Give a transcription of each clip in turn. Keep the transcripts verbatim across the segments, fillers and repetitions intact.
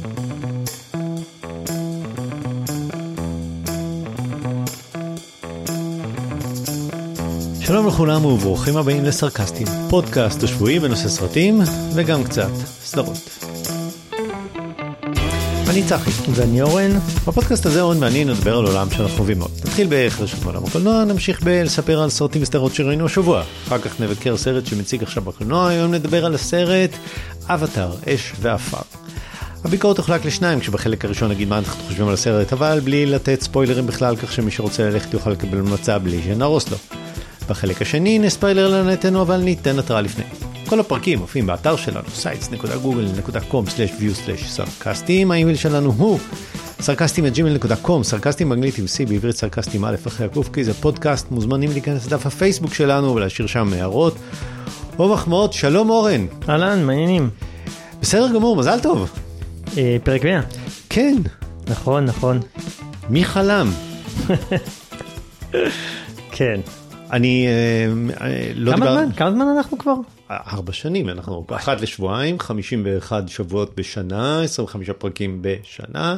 שלום לכולם וברוכים הבאים לסרקסטים, פודקאסט השבועי בנושא סרטים וגם קצת סדרות. אני צחי. ואני אורן. בפודקאסט הזה אורן ואני נדבר על עולם שאנחנו חווים מאוד. נתחיל בחדשות מעולם הקולנוע, נמשיך בלספר על סרטים וסדרות שראינו השבוע. אחר כך נבקר סרט שמציג עכשיו בקולנוע, היום נדבר על הסרט אבטאר, אש ואפר. הביקורת תוחלק לשניים, כשבחלק הראשון נגיד מה אנחנו חושבים על הסרט, אבל בלי לתת ספוילרים בכלל, כך שמי שרוצה ללכת יוכל לקבל מצע בלי שנרוס לו. בחלק השני נספיילר לנתנו, אבל ניתן התראה לפני. כל הפרקים מופיעים באתר שלנו, sites דוט גוגל דוט קום סלאש ויו סלאש סרקסטים. האימייל שלנו הוא סרקסטים את ג'ימייל דוט קום, סרקסטים באנגלית עם C, בעברית סרקסטים א' אחרי הקוף, כי זה פודקאסט. מוזמנים להיכנס לדף הפייסבוק שלנו ולהשאיר שם הערות או מחמאות. שלום אורן. אהלן, מעניינים. בסדר גמור, מזל טוב. אה, פרק מאה. כן. נכון, נכון. מי חלם? כן. אני לא כמה זמן? כמה זמן אנחנו כבר? ארבע שנים, אנחנו אחת לשבועיים, חמישים ואחד שבועות בשנה, עשרים וחמישה פרקים בשנה.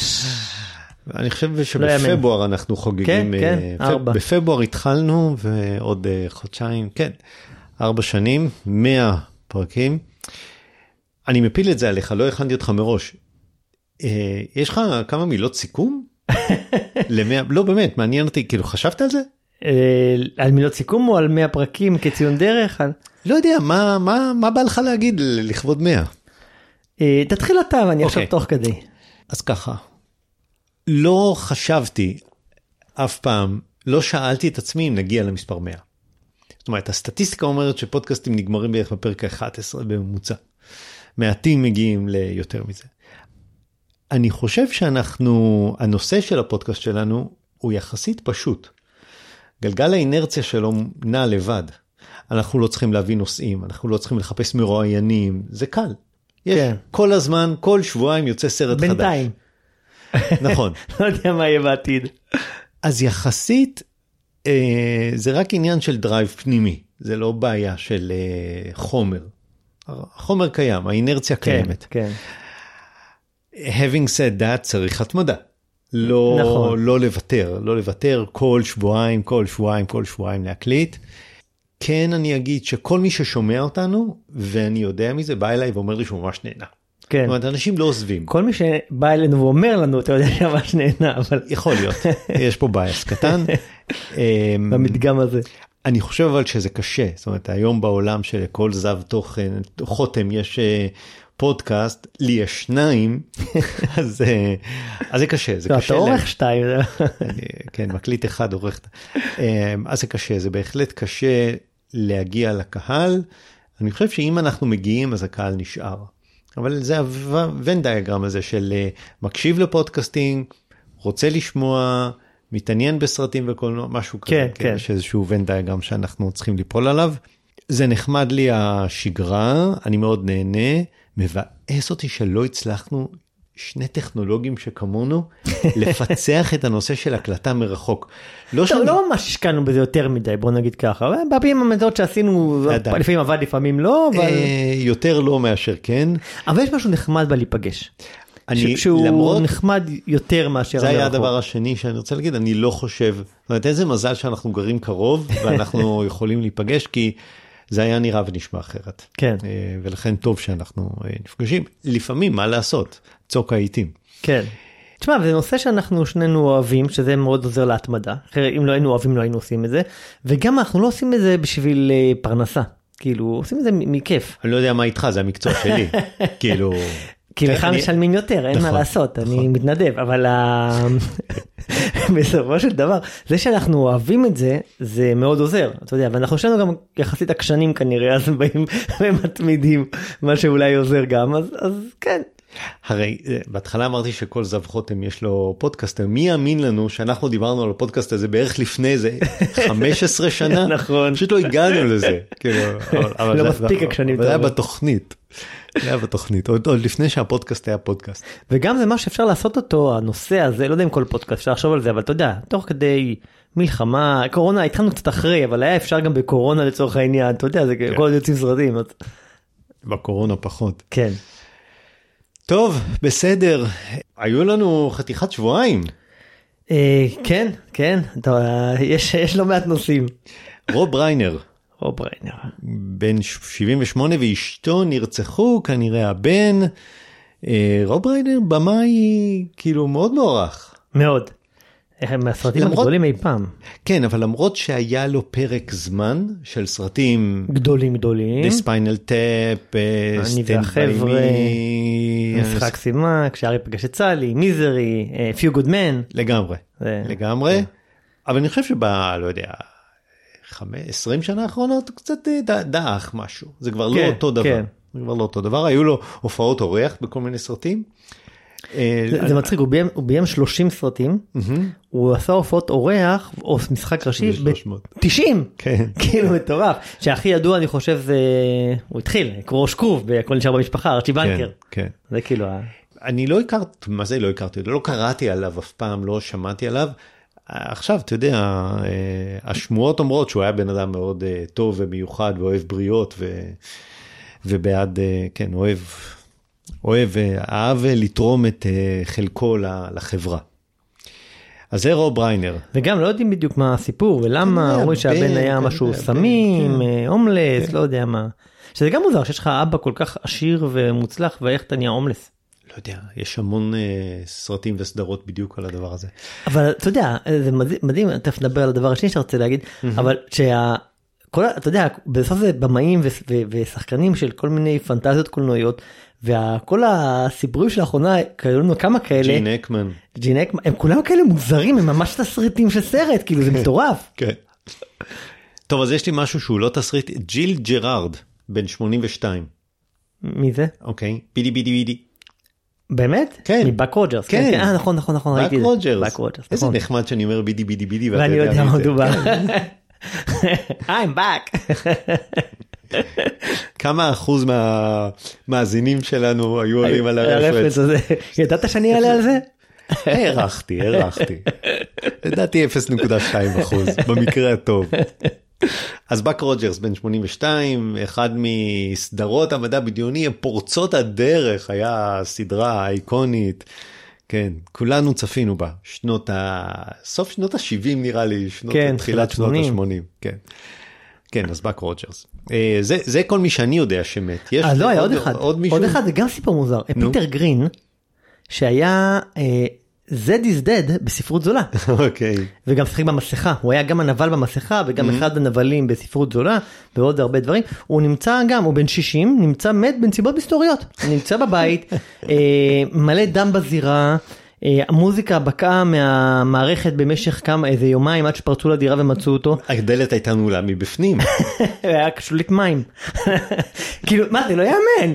אני חושב שבפברואר אנחנו חוגגים, כן, כן, ארבע. בפברואר התחלנו ועוד חודשיים, כן, ארבע שנים, מאה פרקים. אני מפיל את זה עליך, לא הכנתי אותך מראש. יש לך כמה מילות סיכום? למאה, לא באמת, מעניין אותי, כאילו חשבת על זה? על מילות סיכום או על מאה פרקים כציון דרך? לא יודע, מה, מה, מה בא לך להגיד לכבוד מאה? תתחיל אתה ואני עכשיו תוך כדי. אז ככה, לא חשבתי אף פעם, לא שאלתי את עצמי אם נגיע למספר מאה. זאת אומרת, הסטטיסטיקה אומרת שפודקאסטים נגמרים בערך בפרק ה-אחת עשרה בממוצע. מעטים מגיעים ליותר מזה. אני חושב שאנחנו, הנושא של הפודקאסט שלנו הוא יחסית פשוט. גלגל האינרציה שלו נע לבד. אנחנו לא צריכים להביא נושאים, אנחנו לא צריכים לחפש מרואיינים, זה קל. יש כן. כל הזמן, כל שבועיים יוצא סרט בינתיים. חדש. בינתיים. נכון. לא יודע מה יהיה בעתיד. אז יחסית, אה, זה רק עניין של דרייב פנימי, זה לא בעיה של אה, חומר. החומר קיים, האינרציה קיימת. כן, כן. Having said that, צריך התמדה. לא, נכון. לא לוותר, לא לוותר, כל שבועיים, כל שבועיים, כל שבועיים להקליט. כן, אני אגיד שכל מי ששומע אותנו, ואני יודע מזה, בא אליי ואומר לי שהוא ממש נהנה. כן. זאת אומרת, אנשים לא עוזבים. כל מי שבא אלינו ואומר לנו, אתה יודע שממש נהנה, אבל... יכול להיות, יש פה בייס קטן. במדגם הזה. אני חושב אבל שזה קשה, זאת אומרת, היום בעולם שלכל זב תוכן, חותם יש... פודקאסט, לי יש שניים, אז, אז זה קשה, זה קשה. אתה עורך שתיים. כן, מקליט אחד עורך. אז זה קשה, זה בהחלט קשה להגיע לקהל. אני חושב שאם אנחנו מגיעים, אז הקהל נשאר. אבל זה הוון דיאגרם הזה של מקשיב לפודקאסטינג, רוצה לשמוע, מתעניין בסרטים וקולנוע, משהו כזה. כן, כן. יש איזשהו וון דיאגרם שאנחנו צריכים ליפול עליו. זה נחמד לי השגרה, אני מאוד נהנה. מבאס אותי שלא הצלחנו שני טכנולוגים שכמונו לפצח את הנושא של הקלטה מרחוק. לא שאני... לא ממש השקענו בזה יותר מדי, בוא נגיד ככה. בפעמים המדעות שעשינו, לפעמים עבד, לפעמים לא. אבל... יותר לא מאשר כן. אבל יש משהו נחמד בלהיפגש. אני, שהוא למרות, נחמד יותר מאשר זה היה הדבר השני שאני רוצה להגיד, אני לא חושב, זאת אומרת, איזה מזל שאנחנו גרים קרוב, ואנחנו יכולים להיפגש, כי זה היה נראה ונשמע אחרת. כן. ולכן טוב שאנחנו נפגשים. לפעמים, מה לעשות? צוק העיתים. כן. תשמע, זה נושא שאנחנו שנינו אוהבים, שזה מאוד עוזר להתמדה. אם לא היינו אוהבים, לא היינו עושים את זה. וגם אנחנו לא עושים את זה בשביל פרנסה. כאילו, עושים את זה מכיף. אני לא יודע מה איתך, זה המקצוע שלי. כאילו... כי לך משלמים יותר, אין מה לעשות, אני מתנדב, אבל בסופו של דבר, זה שאנחנו אוהבים את זה, זה מאוד עוזר, אתה יודע, ואנחנו שלנו גם יחסית עקשנים כנראה, אז באים ומתמידים, מה שאולי עוזר גם, אז כן. הרי בהתחלה אמרתי שכל זב חותם יש לו פודקאסט, מי יאמין לנו שאנחנו דיברנו על הפודקאסט הזה בערך לפני זה חמש עשרה שנה? נכון. פשוט לא הגענו לזה. לא מספיק עקשנים. אבל זה היה בתוכנית. זה היה בתוכנית, עוד לפני שהפודקאסט היה פודקאסט. וגם זה מה שאפשר לעשות אותו, הנושא הזה, לא יודע אם כל פודקאסט, אפשר לחשוב על זה, אבל אתה יודע, תוך כדי מלחמה, קורונה, התחלנו קצת אחרי, אבל היה אפשר גם בקורונה לצורך העניין, אתה יודע, זה כל עוד יוצאים סרטים. בקורונה פחות. כן. טוב, בסדר. היו לנו חתיכת שבועיים. כן, כן, יש לא מעט נושאים. רוב בריינר. רוב בריינר. בן שבעים ושמונה ואשתו נרצחו, כנראה הבן. רוב בריינר במאי כאילו מאוד מוערך. מאוד. מהסרטים הגדולים אי פעם. כן, אבל למרות שהיה לו פרק זמן של סרטים גדולים גדולים. The Spinal Tap, אני והחבר'ה, משחק סימה, כשארי פגש את סלי, מיזרי, Few Good Men. לגמרי, לגמרי. אבל אני חושב שבה, לא יודע, עשרים שנה האחרונות הוא קצת דאח משהו. זה כבר לא אותו דבר. זה כבר לא אותו דבר. היו לו הופעות אורח בכל מיני סרטים. זה מצחיק, הוא ביים שלושים סרטים, הוא עשה הופעות אורח או משחק ראשי ב-תשעים, כאילו מטורף, שהכי ידוע אני חושב זה, הוא התחיל, ראש קרוב, בכל נשאר במשפחה, ארצ'י בנקר, זה כאילו, אני לא הכרתי, מה זה לא הכרתי, לא קראתי עליו אף פעם, לא שמעתי עליו, עכשיו אתה יודע, השמועות אומרות שהוא היה בן אדם מאוד טוב ומיוחד, ואוהב בריאות, ובעד, כן, אוהב, אוהב, אהב לתרום את חלקו לחברה. אז זה רוב בריינר. וגם לא יודעים בדיוק מה הסיפור, ולמה, אומרים שהבן היה משהו סמים, הומלס, לא יודע מה. שזה גם מוזר, שיש לך אבא כל כך עשיר ומוצלח, ואיך אתה נהיה הומלס. לא יודע, יש המון סרטים וסדרות בדיוק על הדבר הזה. אבל אתה יודע, זה מדהים, אתה נדבר על הדבר השני שאתה רוצה להגיד, אבל שה... כל, אתה יודע, בסוף זה במאים ושחקנים של כל מיני פנטזיות קולנועיות, וכל הסיפורים של האחרונה, היו לנו כמה כאלה. ג'ין אקמן. ג'ין אקמן, הם כולם כאלה מוזרים, הם ממש תסריטים של סרט, כאילו זה מטורף. כן. טוב, אז יש לי משהו שהוא לא תסריט, ג'יל ג'רארד, בן שמונים ושתיים. מי זה? אוקיי, בידי בידי בידי. באמת? כן. מבאק רוג'רס. כן. אה, נכון, נכון, נכון, ראיתי את זה. באק רוג'רס. איזה נחמד שאני אומר בידי בידי בידי, ואני יודע מה מדובר. I'm back. כמה אחוז מהמאזינים שלנו היו עולים על הרפרנס הזה? ידעת שאני אעלה על זה? הערכתי, הערכתי. לדעתי אפס נקודה שתיים אחוז, במקרה הטוב. אז באק רוג'רס בן שמונים ושתיים, אחד מסדרות המדע בדיוני, פורצות הדרך, היה סדרה אייקונית, כן, כולנו צפינו בה, שנות ה... סוף שנות ה-שבעים נראה לי, שנות כן, תחילת שנות ה-שמונים, כן. כן, אז באק רוג'רס. זה, זה כל מי שאני יודע שמת. יש אז לא, היה עוד עוד, אחד. עוד מישהו? עוד אחד, זה גם סיפור מוזר. פיטר גרין, שהיה Z is Dead בספרות זולה. אוקיי. וגם שחק במסכה. הוא היה גם הנבל במסכה, וגם אחד הנבלים בספרות זולה, ועוד הרבה דברים. הוא נמצא גם, הוא בן שישים, נמצא מת בנסיבות מסתוריות. הוא נמצא בבית, מלא דם בזירה, המוזיקה בקעה מהמערכת במשך כמה, איזה יומיים עד שפרצו לדירה ומצאו אותו. הדלת הייתה נעולה מבפנים. היה שולית מים. כאילו, מה זה, לא יאמן.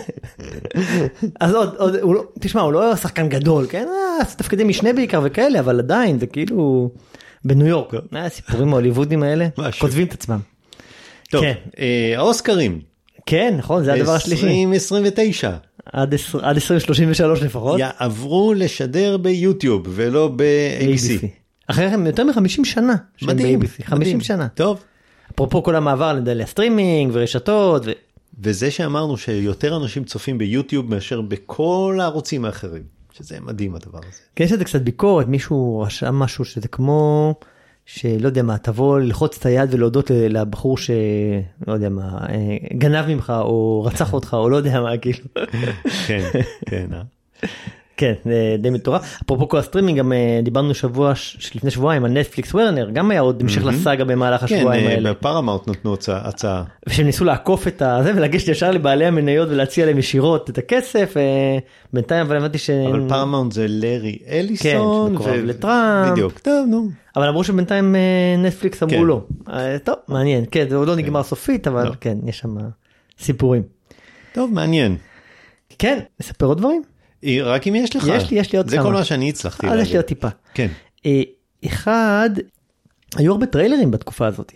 אז עוד, עוד, תשמע, הוא לא היה שחקן גדול, כן? תפקידי משנה בעיקר וכאלה, אבל עדיין, זה כאילו, בניו יורק, הסיפורים ההוליוודיים האלה, כותבים את עצמם. טוב, האוסקרים. כן, נכון, זה הדבר השלישי. עשרים עשרים ותשע. עד עשרים שלושים ושלוש לפחות. יעברו לשדר ביוטיוב ולא ב-איי בי סי. אחרי יותר מ-חמישים שנה. מדהים. חמישים שנה. טוב. אפרופו כל המעבר לסטרימינג ורשתות. וזה שאמרנו שיותר אנשים צופים ביוטיוב מאשר בכל הערוצים האחרים. שזה מדהים הדבר הזה. כן, יש לזה קצת ביקורת, מישהו רשם משהו שזה כמו... שלא יודע מה, תבוא ללחוץ את היד ולהודות לבחור שלא יודע מה, גנב ממך או רצח אותך או לא יודע מה, כאילו. כן, כן. כן, די מטורף. אפרופו כל הסטרימינג, גם דיברנו שבוע, לפני שבועיים על נטפליקס וורנר, גם היה עוד המשך לסאגה במהלך השבועיים האלה. כן, בפרמאונט נתנו הצעה. ושהם ניסו לעקוף את זה ולגשת ישר לבעלי המניות ולהציע להם ישירות את הכסף, בינתיים אבל הבנתי ש... אבל פרמאונט זה לארי אליסון. כן, שמקורב לטראמפ. בדיוק, טוב, נו. אבל אמרו שבינתיים נטפליקס אמרו לא. טוב, מעניין, כן, זה עוד לא נגמר סופית, אבל כן, יש שם סיפורים. טוב, מעניין. כן, נספר עוד דברים? רק אם יש לך. יש לי, יש לי עוד כמה. זה כל מה שאני הצלחתי להגיד. אז יש לי עוד טיפה. כן. אחד, היו הרבה טריילרים בתקופה הזאת.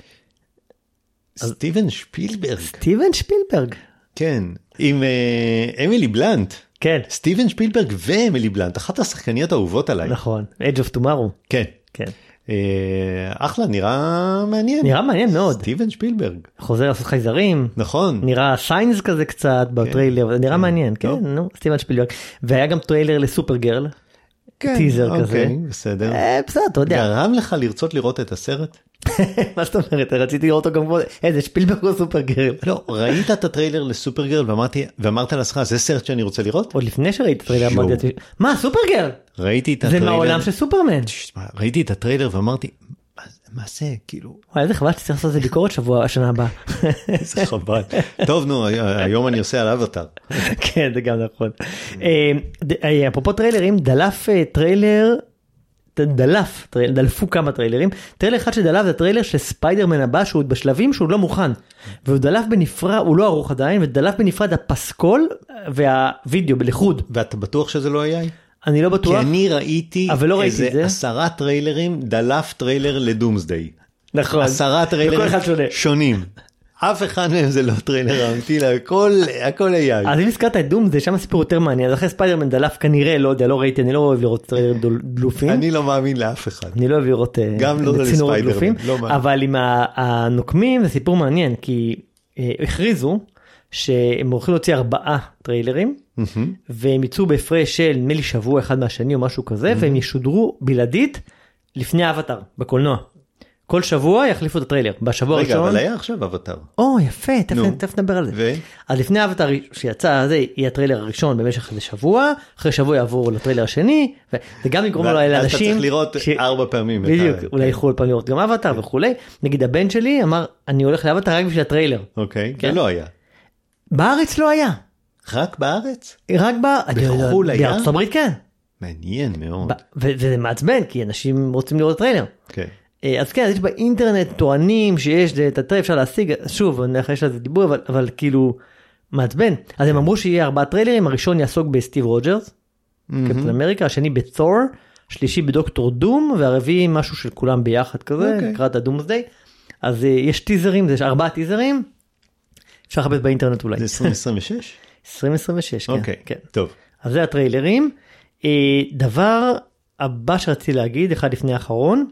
סטיבן שפילברג. סטיבן שפילברג. כן, עם אמילי בלנט. כן. סטיבן שפילברג ואמילי בלנט, אחת השחקניות האהובות עליי. נכון, Edge of Tomorrow. כן. כן. אחלה, נראה מעניין. נראה מעניין מאוד. סטיבן שפילברג. חוזר לעשות חייזרים. נכון. נראה סיינס כזה קצת בטריילר, נראה מעניין, כן, נו, סטיבן שפילברג. והיה גם טריילר לסופר גרל. טיזר כזה. אוקיי, בסדר. בסדר, אתה יודע. גרם לך לרצות לראות את הסרט? מה זאת אומרת? רציתי לראות אותו גם כמו, איזה שפילברג או סופר גרל. לא, ראית את הטריילר לסופר גרל ואמרת לעצמך, זה סרט שאני רוצה לראות? עוד לפני שראיתי את הטריילר אמרתי, מה, סופר גרל? ראיתי את הטריילר. זה מהעולם של סופרמן. ראיתי את הטריילר ואמרתי, מה זה, כאילו... וואי, איזה חבל שצריך לעשות את זה ביקורת שבוע, השנה הבאה. איזה חבל. טוב, נו, היום אני עושה על אבטר. כן, זה גם נכון. אפרופו טריילרים, דלף טריילר, דלף, דלפו כמה טריילרים. טריילר אחד שדלף זה טריילר של ספיידרמן הבא, שהוא בשלבים שהוא לא מוכן. והוא דלף בנפרד, הוא לא ערוך עדיין, ודלף בנפרד הפסקול והווידאו בלחוד. ואתה בטוח שזה לא היה? אני לא בטוח. כי אני ראיתי לא איזה עשרה טריילרים, דלף טריילר לדומסדיי. נכון. עשרה טריילרים שונים. אף אחד מהם זה לא טריילר אמיתי, הכל היה. אז אם הזכרת את דומסדיי, שם הסיפור יותר מעניין. אז אחרי ספיידרמן דלף כנראה, לא יודע, לא ראיתי, אני לא אוהב לראות טריילרים דלופים. אני לא מאמין לאף אחד. אני לא אוהב לראות צינורות דלופים. אבל עם הנוקמים זה סיפור מעניין, כי הכריזו שהם הולכים להוציא ארבעה טריילרים, והם יצאו בהפרש של נדמה לי שבוע אחד מהשני או משהו כזה, והם ישודרו בלעדית לפני אבטר, בקולנוע. כל שבוע יחליפו את הטריילר. בשבוע הראשון... רגע, אבל היה עכשיו אבטר. או, יפה, תכף נדבר על זה. אז לפני אבטר שיצא, זה יהיה הטריילר הראשון במשך איזה שבוע, אחרי שבוע יעבור לטריילר השני, וגם נגרום לו לאנשים... ואז אתה צריך לראות ארבע פעמים. בדיוק, אולי ילכו פעם לראות גם אבטר וכולי. נגיד הבן שלי אמר, אני הולך לאבטר רק בשביל הטריילר. אוקיי, זה לא היה. בארץ לא היה. רק בארץ? רק בחול היה? בארצות הברית כן. מעניין מאוד. וזה מעצבן, כי אנשים רוצים לראות טריילר. כן. אז כן, אז יש באינטרנט טוענים שיש את הטריילר, אפשר להשיג, שוב, אני יש לזה דיבור, אבל, אבל כאילו מעצבן. אז הם אמרו שיהיה ארבעה טריילרים, הראשון יעסוק בסטיב רוג'רס, קפטן אמריקה, השני בתור, שלישי בדוקטור דום, והרביעי משהו של כולם ביחד כזה, לקראת הדומסדיי. אז יש טיזרים, יש ארבעה טיזרים, אפשר לחפש באינטרנט אולי. זה עשרים עשרים ושש? עשרים עשרים ושש, כן. אוקיי, טוב. אז זה הטריילרים. דבר הבא שרציתי להגיד, אחד לפני האחרון,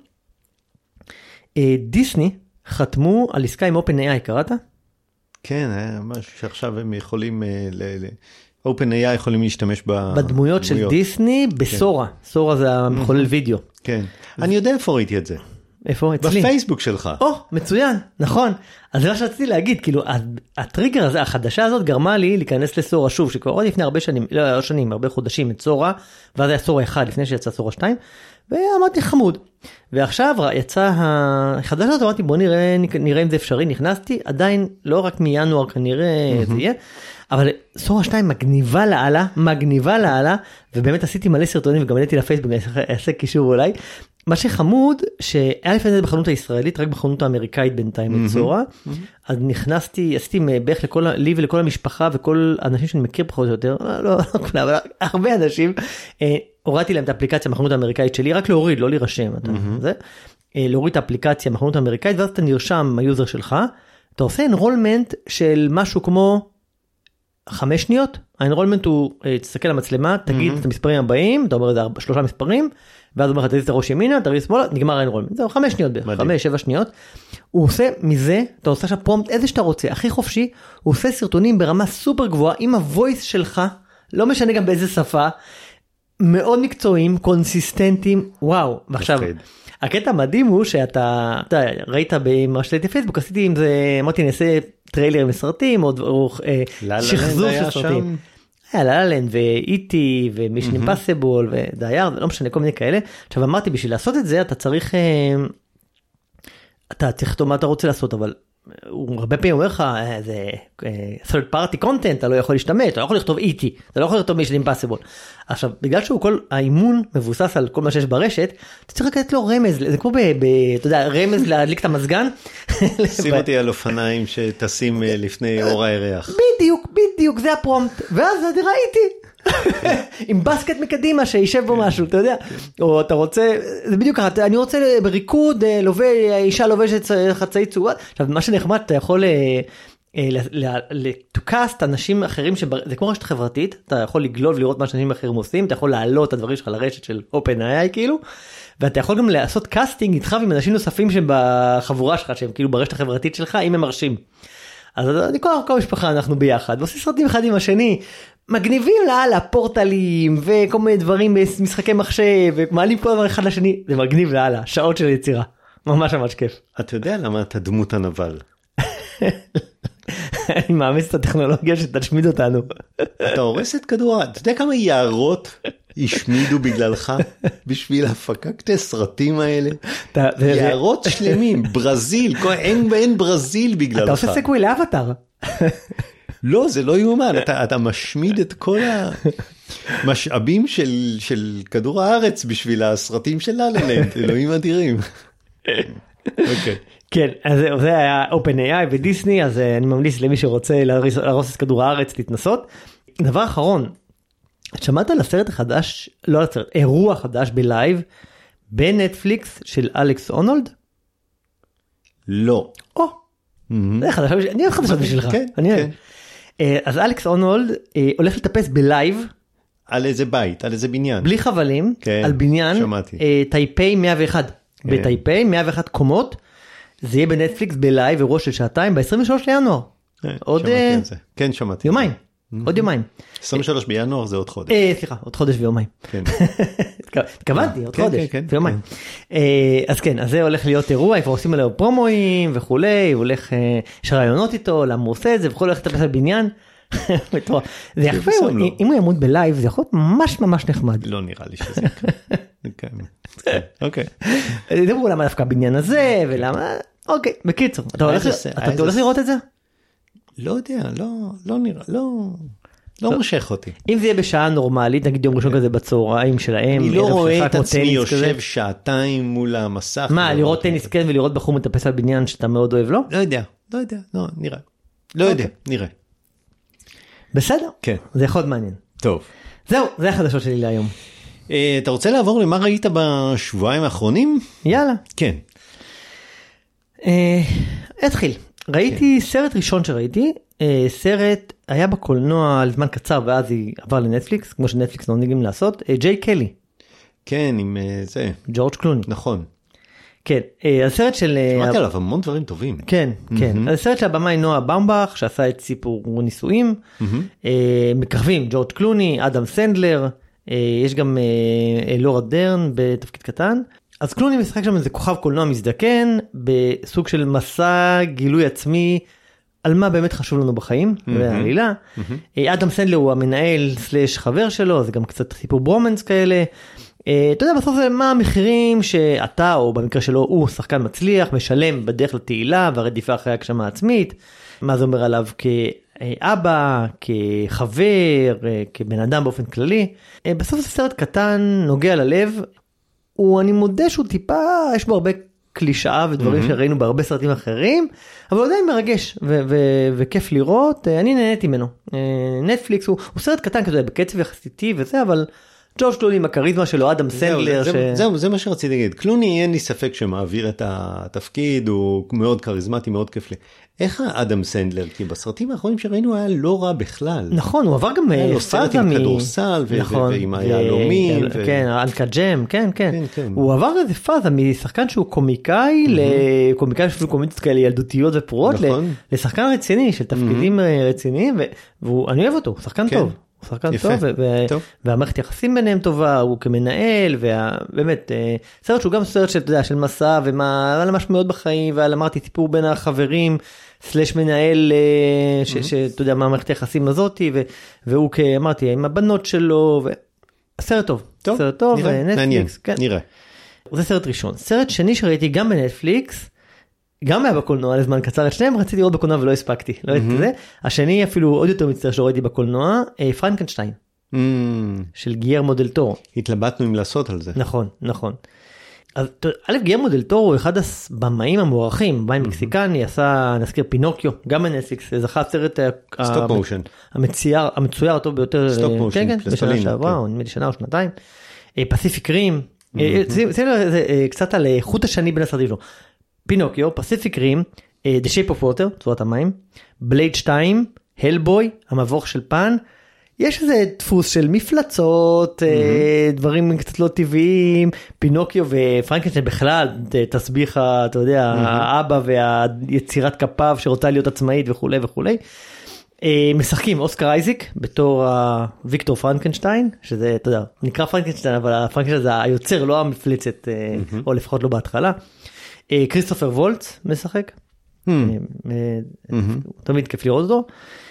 דיסני חתמו על עסקה עם OpenAI, קראת? כן, משהו שעכשיו הם יכולים, OpenAI יכולים להשתמש בדמויות של דיסני בסורה. סורה זה המחולל וידאו. כן, אני יודע איפה ראיתי את זה. איפה? אצלי. בפייסבוק שלך. או, מצוין, נכון. אז זה מה שרציתי להגיד, כאילו, הטריגר הזה, החדשה הזאת גרמה לי להיכנס לסורה שוב, שכבר עוד לפני הרבה שנים, לא שנים, הרבה חודשים, את סורה, ואז היה סורה אחד, לפני שיצא סורה שתיים, ואמרתי חמוד. ועכשיו יצא החדשה הזאת, אמרתי בוא נראה, נראה אם זה אפשרי, נכנסתי, עדיין לא רק מינואר כנראה זה יהיה, אבל סורה שתיים מגניבה לעלה, מגניבה לעלה, ובאמת עשיתי מלא סרטונים, וגם עליתי לפייסבוק, אני אעשה קישור אולי, מה שחמוד, שהיה לפני זה בחנות הישראלית, רק בחנות האמריקאית בינתיים את סורה, אז נכנסתי, עשיתי בערך לכל, לי ולכל המשפחה, וכל האנשים שאני מכיר פחות או יותר, לא, לא, לא, אבל הרבה אנשים, הורדתי להם את האפליקציה מהחנות האמריקאית שלי, רק להוריד, לא להירשם, זה, להוריד את האפליקציה מהחנות האמריקאית, ואז אתה נרשם היוזר שלך, אתה עושה אנרולמנט של משהו כמו חמש שניות, האנרולמנט הוא, תסתכל על המצלמה, תגיד את המספרים הבאים, אתה אומר את זה שלושה מספרים, ואז הוא אומר לך, תזיז את הראש ימינה, תריז שמאלה, נגמר האנרולמנט, זהו, חמש שניות בערך, חמש, שבע שניות, הוא עושה מזה, אתה עושה עכשיו פרומפט, איזה שאתה רוצה, הכי חופשי, הוא עושה סרטונים ברמה סופר גבוהה, עם הוויס שלך, לא משנה גם באיזה שפה, מאוד מקצועיים, קונסיסטנטים, וואו, ועכשיו, הקטע המדהים הוא שאתה, אתה ראית במשלטי פייסבוק, עשיתי עם זה, אמרתי, אני אעשה טריילר מסרטים, או שחזור של סרטים. היה ללנד ואיטי ומישן אימפסיבול ודייר, לא משנה, כל מיני כאלה. עכשיו אמרתי, בשביל לעשות את זה, אתה צריך, אתה צריך מה אתה רוצה לעשות, אבל הוא הרבה פעמים אומר לך, זה third party content, אתה לא יכול להשתמש, אתה לא יכול לכתוב איטי, אתה לא יכול לכתוב מישן אימפסיבול. עכשיו, בגלל שהוא כל, האימון מבוסס על כל מה שיש ברשת, אתה צריך לתת לו רמז, זה כמו ב, ב, אתה יודע, רמז להדליק את המזגן. שים אותי על אופניים שטסים לפני אור הירח. בדיוק, בדיוק, זה הפרומפט, ואז אני ראיתי. עם בסקט מקדימה שישב בו משהו, אתה יודע, או אתה רוצה, זה בדיוק ככה, אני רוצה בריקוד, אישה לובשת חצאית צהובה, עכשיו מה שנחמד, אתה יכול to cast אנשים אחרים, זה כמו רשת חברתית, אתה יכול לגלול ולראות מה שאנשים אחרים עושים, אתה יכול להעלות את הדברים שלך לרשת של OpenAI כאילו, ואתה יכול גם לעשות קאסטינג איתך עם אנשים נוספים שבחבורה שלך, שהם כאילו ברשת החברתית שלך, אם הם מרשים. אז אני כל כל משפחה אנחנו ביחד, ועושים סרטים אחד עם השני, מגניבים לאללה, פורטלים, וכל מיני דברים במשחקי מחשב, ומעלים כל דבר אחד לשני, זה מגניב לאללה, שעות של יצירה. ממש ממש כיף. אתה יודע למה אתה דמות הנבל? אני מאמץ את הטכנולוגיה שתשמיד אותנו. אתה הורס את כדור, אתה יודע כמה יערות השמידו בגללך בשביל הפקקת הסרטים האלה? יערות שלמים, ברזיל, אין ברזיל בגללך. אתה עושה סקווי לאבטר. לא, זה לא יאומן, אתה משמיד את כל המשאבים של כדור הארץ בשביל הסרטים של ללה-לנד, אלוהים אדירים. אוקיי. כן, אז זה היה OpenAI ודיסני, אז אני ממליץ למי שרוצה להרוס את כדור הארץ להתנסות. דבר אחרון, שמעת על הסרט החדש, לא על הסרט, אירוע חדש בלייב, בנטפליקס של אלכס אונולד? לא. או, זה חדש, אני אוהב חדשות בשבילך. כן, כן. אז אלכס אונולד הולך לטפס בלייב. על איזה בית, על איזה בניין. בלי חבלים, על בניין טייפי מאה ואחת. בטייפי מאה ואחת קומות. זה יהיה בנטפליקס בלייב אירוע של שעתיים ב-עשרים ושלושה לינואר. עוד כן שמעתי. יומיים. עוד יומיים. עשרים ושלושה בינואר זה עוד חודש. סליחה, עוד חודש ויומיים. התכוונתי, עוד חודש ויומיים. אז כן, אז זה הולך להיות אירוע, כבר עושים עליו פרומואים וכולי, הולך, יש רעיונות איתו, למה הוא עושה את זה, וכולי הולך לטפס על בניין. זה יפה, אם הוא ימות בלייב, זה יכול להיות ממש ממש נחמד. לא נראה לי שזה יקרה. אוקיי. דברו למה דווקא הבניין הזה, ולמה, אוקיי, בקיצור, אתה הולך לראות את זה? לא יודע, לא נראה, לא מושך אותי. אם זה יהיה בשעה נורמלית, נגיד יום ראשון כזה בצהריים שלהם, אני לא רואה את עצמי יושב שעתיים מול המסך. מה, לראות טניס כן ולראות בחור מטפס על בניין שאתה מאוד אוהב, לא? לא יודע, לא יודע, לא, נראה. לא יודע, נראה. בסדר? כן. זה יכול להיות מעניין. טוב. זהו, זה החדשות שלי להיום. אתה רוצה לעבור למה ראית בשבועיים האחרונים? יאללה. כן. אתחיל. ראיתי סרט ראשון שראיתי, סרט היה בקולנוע על זמן קצר ואז היא עבר לנטפליקס, כמו שנטפליקס נוהגים לעשות, ג'יי קלי. כן, עם זה. ג'ורג' קלוני. נכון. כן, הסרט של... שמעתי עליו המון דברים טובים. כן, כן. הסרט של הבמאי נועה באומבך, שעשה את סיפור נישואים, מככבים ג'ורג' קלוני, אדם סנדלר, יש גם לורה דרן בתפקיד קטן. אז קלוני משחק שם איזה כוכב קולנוע מזדקן, בסוג של מסע גילוי עצמי, על מה באמת חשוב לנו בחיים, והעלילה. אדם סנדלר הוא המנהל סלש חבר שלו, זה גם קצת סיפור ברומנס כאלה. אתה יודע, בסוף זה מה המחירים שאתה, או במקרה שלו, הוא שחקן מצליח, משלם בדרך לתהילה, והרדיפה אחרי הגשמה עצמית. מה זה אומר עליו כאבא, כחבר, כבן אדם באופן כללי. בסוף זה סרט קטן, נוגע ללב. הוא, אני מודה שהוא טיפה, יש בו הרבה קלישאה ודברים mm-hmm. שראינו בהרבה סרטים אחרים, אבל הוא עדיין מרגש ו- ו- וכיף לראות, אני נהניתי ממנו. נטפליקס הוא, הוא סרט קטן כזה בקצב יחסיתי וזה, אבל ג'ורג' קלוני עם הכריזמה שלו, אדם סנדלר. זהו, ש... זה, זהו, זה מה שרציתי להגיד. קלוני אין לי ספק שמעביר את התפקיד, הוא מאוד כריזמטי, מאוד כיף לי. איך האדם סנדלר? כי בסרטים האחרונים שראינו היה לא רע בכלל. נכון, הוא עבר גם היה לו סרט עם כדורסל ועם היהלומים. כן, אלקה ג'ם, כן, כן. הוא עבר איזה פאזה משחקן שהוא קומיקאי, לקומיקאי שאפילו קומיקות כאלה ילדותיות ופרועות, לשחקן רציני של תפקידים רציניים, ואני אוהב אותו, הוא שחקן טוב. הוא שחקן טוב, טוב. והמערכת יחסים ביניהם טובה, הוא כמנהל, ובאמת, סרט שהוא גם סרט של, אתה יודע, של מסע, ומה, על המשמעויות בחיים, ועל אמרתי, סיפור בין החברים, סלש מנהל, שאתה יודע, מה המערכת היחסים הזאת, והוא כאמרתי, עם הבנות שלו, סרט טוב. טוב, סרט טוב, נראה, מעניין, נראה. זה סרט ראשון. סרט שני שראיתי גם בנטפליקס, גם היה בקולנוע לזמן קצר, את שניהם רציתי לראות בקולנוע ולא הספקתי, לא ראיתי את זה. השני אפילו עוד יותר מצטער שלא ראיתי בקולנוע, פרנקנשטיין, של גיירמו דל טורו. התלבטנו אם לעשות על זה. נכון, נכון. אז א', גיירמו דל טורו הוא אחד הבמאים המוערכים, במאי מקסיקני, עשה, נזכיר, פינוקיו, גם בנטפליקס, זכה סרט המצויר הטוב ביותר, בשנה שעברה, או נדמה לי שנה או שנתיים, פסיפיק רים, קצת על חוט השני בין הסרטים שלו. פינוקיו, פסיפיק רים, The Shape of Water, צורת המים, בלייד שתיים, הלבוי, המבוך של פן, יש איזה דפוס של מפלצות, mm-hmm. דברים קצת לא טבעיים, פינוקיו ופרנקנשטיין בכלל, תסביך, אתה יודע, mm-hmm. האבא והיצירת כפיו שרוצה להיות עצמאית וכו' וכו'. משחקים אוסקר אייזיק בתור ויקטור פרנקנשטיין, שזה, אתה יודע, נקרא פרנקנשטיין, אבל הפרנקנשטיין זה היוצר, לא המפלצת, mm-hmm. או לפחות לא בהתחלה. כריסטופר וולץ משחק, mm-hmm. תמיד כיף לראות אותו.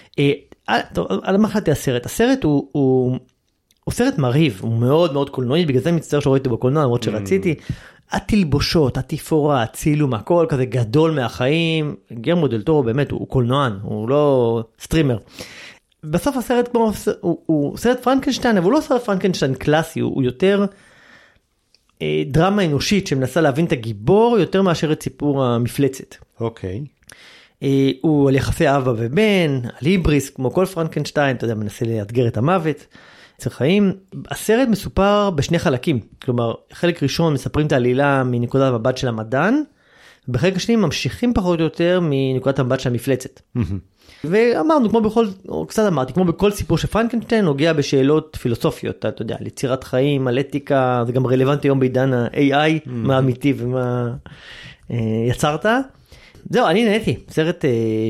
על מה חלטתי הסרט? הסרט הוא, הוא, הוא סרט מרהיב, הוא מאוד מאוד קולנועי, בגלל זה מצטער שראיתי בקולנוע, למרות שרציתי, התלבושות, התפאורה, הצילום, הכל כזה גדול מהחיים, גרמו דל טורו באמת, הוא, הוא קולנוען, הוא לא סטרימר. בסוף הסרט כמו, הוא, הוא סרט פרנקנשטיין, אבל הוא לא סרט פרנקנשטיין קלאסי, הוא, הוא יותר אה, דרמה אנושית, שמנסה להבין את הגיבור, יותר מאשר את סיפור המפלצת. אוקיי. Okay. הוא על יחסי אבא ובן, על היבריס, כמו כל פרנקנשטיין, אתה יודע, מנסה לאתגר את המוות, יצר חיים. הסרט מסופר בשני חלקים, כלומר, חלק ראשון מספרים את העלילה מנקודת המבט של המדען, ובחלק השני ממשיכים פחות או יותר מנקודת המבט של המפלצת. ואמרנו, כמו בכל, או קצת אמרתי, כמו בכל סיפור של פרנקנשטיין, נוגע בשאלות פילוסופיות, אתה יודע, על יצירת חיים, על אתיקה, זה גם רלוונטי היום בעידן ה-איי איי, מה אמיתי ומה יצרת. זהו, אני נהניתי, סרט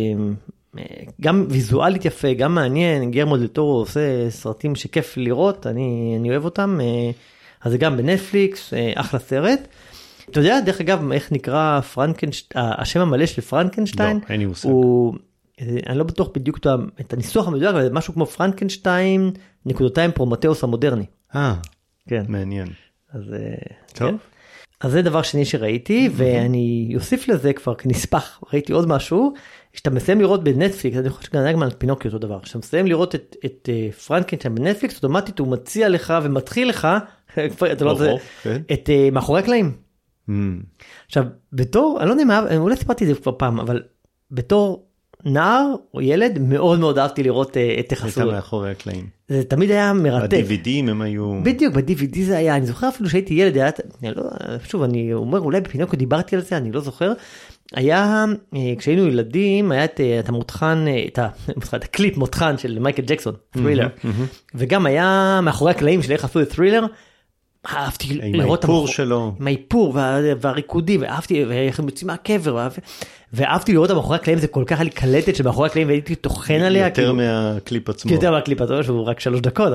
גם ויזואלית יפה, גם מעניין, גרמו דל טורו עושה סרטים שכיף לראות, אני, אני אוהב אותם, אז זה גם בנטפליקס, אחלה סרט. אתה יודע, דרך אגב, איך נקרא פרנקנשטיין, השם המלא של פרנקנשטיין, לא, אין לי מושג. הוא, אני לא בטוח בדיוק את הניסוח המדויק, אבל משהו כמו פרנקנשטיין, נקודותיים פרומטאוס המודרני. אה, כן. מעניין. אז, טוב. כן. אז זה דבר שני שראיתי, ואני אוסיף לזה כבר כנספח, ראיתי עוד משהו, שאתה מסיים לראות בנטפליקס, אני חושב שגם על פינוקי אותו דבר, כשאתה מסיים לראות את, את פרנקנשטיין בנטפליקס, אוטומטית הוא מציע לך ומתחיל לך, אתה לא יודע, את מאחורי הקלעים. עכשיו, בתור, אני לא יודע מה, אולי סיפרתי את זה כבר פעם, אבל בתור נער או ילד, מאוד מאוד אהבתי לראות את החסות. הייתה מאחורי הקלעים. זה תמיד היה מרתק. ב-די וי די הם היו... בדיוק, ב-די וי די זה היה, אני זוכר אפילו שהייתי ילד, היה, אני לא, שוב, אני אומר, אולי בפינוקו דיברתי על זה, אני לא זוכר, היה, כשהיינו ילדים, היה את, את המותחן, את, ה, את הקליפ מותחן של מייקל ג'קסון, ת'רילר, וגם היה מאחורי הקלעים של איך עשו את ת'רילר, אהבתי לראות את האיפור שלו. עם האיפור והריקודים, ואהבתי, ואיך הם יוצאים מהקבר, ואהבתי לראות את מאחורי הקלעים, זה כל כך היה לי קלטת שמאחורי הקלעים, והייתי תוכן עליה. יותר מהקליפ עצמו. יותר מהקליפ עצמו, שהוא רק שלוש דקות.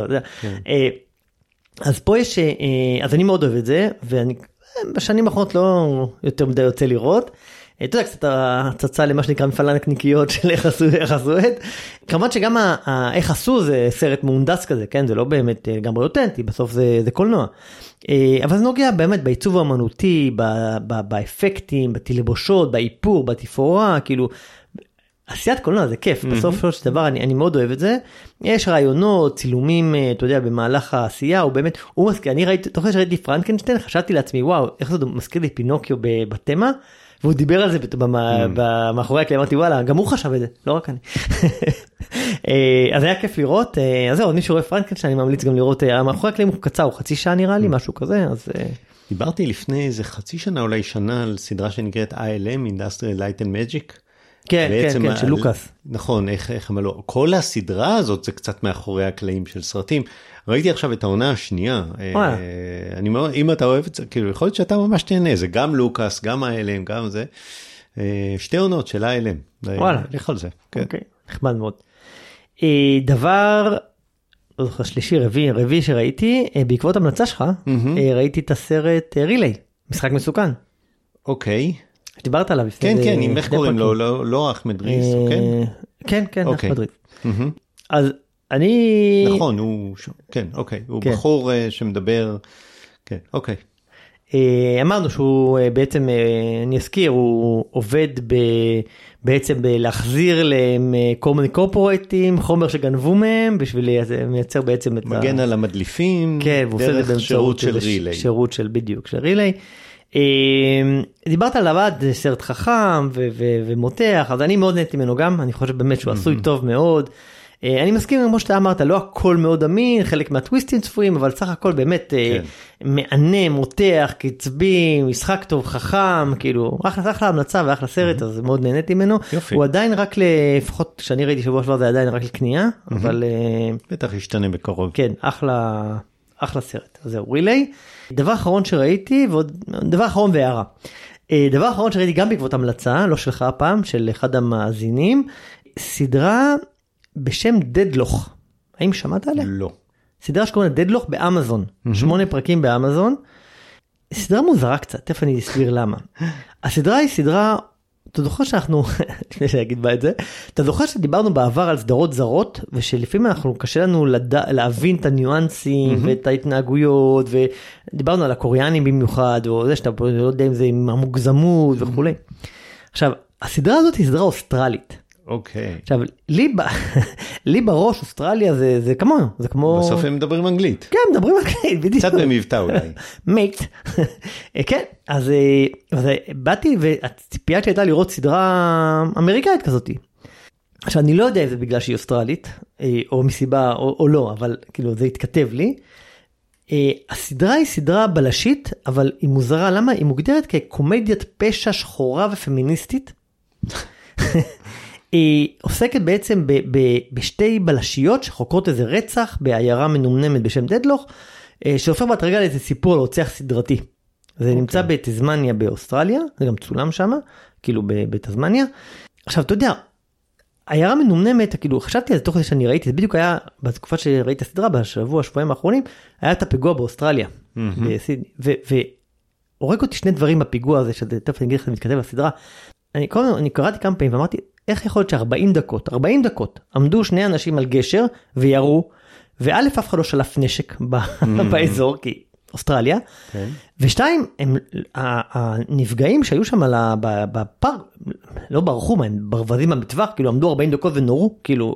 אז פה יש, אז אני מאוד אוהב את זה, ואני בשנים האחרונות לא יותר מדי יוצא לראות. אתה יודע, קצת הצצה למה שנקרא מפעל הנקניקיות של איך עשו, איך עשו את. כמובן שגם איך עשו זה סרט מהונדס כזה, כן? זה לא באמת גם אותנטי, בסוף זה, זה קולנוע. אבל זה נוגע באמת בעיצוב האמנותי, באפקטים, בתלבושות, באיפור, בתפאורה, כאילו, עשיית קולנוע זה כיף, בסוף של דבר אני, אני מאוד אוהב את זה. יש רעיונות, צילומים, אתה יודע, במהלך העשייה, הוא באמת, הוא מזכיר, אני ראיתי, תוך שראיתי פרנקנשטיין, חשבתי לעצמי, וואו, איך זה מזכיר לי פינוקיו בתמה, והוא דיבר על זה מאחורי הקלעים, אמרתי, וואלה, גם הוא חשב את זה, לא רק אני. אז היה כיף לראות, אז זהו, מי שרואה פרנקנשטיין, אני ממליץ גם לראות, מאחורי הקלעים הוא קצר, הוא חצי שעה נראה לי, משהו כזה, אז... דיברתי לפני איזה חצי שנה, אולי שנה, על סדרה שנקראת איי אל אם, Industrial Light and Magic. כן, כן, כן, של לוקאס. נכון, איך אמרו, כל הסדרה הזאת זה קצת מאחורי הקלעים של סרטים. ראיתי עכשיו את העונה השנייה. אני מאוד, אם אתה אוהב את זה, כאילו, יכול להיות שאתה ממש תהנה, זה גם לוקאס, גם איי אל אם, גם זה. שתי עונות של איי אל אם. וואלה. לך על זה. אוקיי, נחמד מאוד. דבר, לא זוכר, שלישי, רביעי, רביעי שראיתי, בעקבות המלצה שלך, ראיתי את הסרט רילי, משחק מסוכן. אוקיי. דיברת עליו. כן, כן, אם איך קוראים לו, לא אחמד ריס, כן? כן, כן, אחמד ריס. אז אני... נכון, הוא, כן, אוקיי, הוא בחור שמדבר, כן, אוקיי. אמרנו שהוא בעצם, אני אזכיר, הוא עובד בעצם להחזיר להם כל מיני קורפורטים, חומר שגנבו מהם, בשביל לייצר בעצם את... מגן על המדליפים, דרך שירות של רילי. שירות של בדיוק, של רילי. דיברת על לבד, סרט חכם ומותח, אז אני מאוד נהניתי ממנו גם, אני חושב באמת שהוא עשוי טוב מאוד, אני מסכים כמו שאתה אמרת, לא הכל מאוד אמין, חלק מהטוויסטים צפויים, אבל סך הכל באמת מענה, מותח, קצבי, משחק טוב, חכם, כאילו, אחלה המלצה ואחלה סרט, אז מאוד נהניתי ממנו. הוא עדיין רק לפחות, כשאני ראיתי שבוע שבוע זה עדיין רק לקנייה, אבל... בטח ישתנה בקרוב. כן, אחלה, אחלה סרט. אז זהו, רילי. דבר אחרון שראיתי, ועוד דבר אחרון והערה. דבר אחרון שראיתי גם בעקבות המלצה, לא שלך הפעם, של אחד המאזינים, סדרה בשם דדלוך. האם שמעת עליה? לא. סדרה שקוראים לה דדלוך באמזון. שמונה פרקים באמזון. סדרה מוזרה קצת, תכף אני אסביר למה. הסדרה היא סדרה, אתה זוכר שאנחנו, לפני שאני בה את זה, אתה זוכר שדיברנו בעבר על סדרות זרות, ושלפעמים אנחנו קשה לנו לדע, להבין את הניואנסים ואת ההתנהגויות, ודיברנו על הקוריאנים במיוחד, או זה שאתה לא יודע אם זה עם המוגזמות וכו'. עכשיו, הסדרה הזאת היא סדרה אוסטרלית. אוקיי. עכשיו, לי, לי בראש אוסטרליה זה, זה כמו, זה כמו... בסוף הם מדברים אנגלית. כן, מדברים אנגלית, בדיוק. קצת במבטא אולי. מייט. כן, אז, אז באתי והציפייה שהייתה לראות סדרה אמריקאית כזאת. עכשיו, אני לא יודע אם זה בגלל שהיא אוסטרלית, או מסיבה, או, או לא, אבל כאילו זה התכתב לי. הסדרה היא סדרה בלשית, אבל היא מוזרה. למה? היא מוגדרת כקומדיית פשע שחורה ופמיניסטית. היא עוסקת בעצם ב- ב- בשתי בלשיות שחוקרות איזה רצח בעיירה מנומנמת בשם דדלוך, שהופך בהדרגה לאיזה סיפור על רוצח סדרתי. זה okay. נמצא בתזמניה באוסטרליה, זה גם צולם שם, כאילו בתזמניה. עכשיו, אתה יודע, עיירה מנומנמת, כאילו, חשבתי על זה תוך כדי שאני ראיתי, זה בדיוק היה, בתקופה שראיתי הסדרה, בשבוע, שבועיים האחרונים, היה את הפיגוע באוסטרליה. Mm-hmm. והורג אותי שני דברים בפיגוע הזה, שזה תכף אני אגיד לך, זה מתכתב בסדרה. אני, אני קראתי כמה פעמים ואמרתי, איך יכול להיות ש-ארבעים דקות, ארבעים דקות, עמדו שני אנשים על גשר וירו, וא' אף אחד לא שלף נשק באזור, כי אוסטרליה, ושתיים, הנפגעים שהיו שם בפארק, לא ברחו מה, הם ברווזים במטווח, כאילו עמדו ארבעים דקות ונורו, כאילו,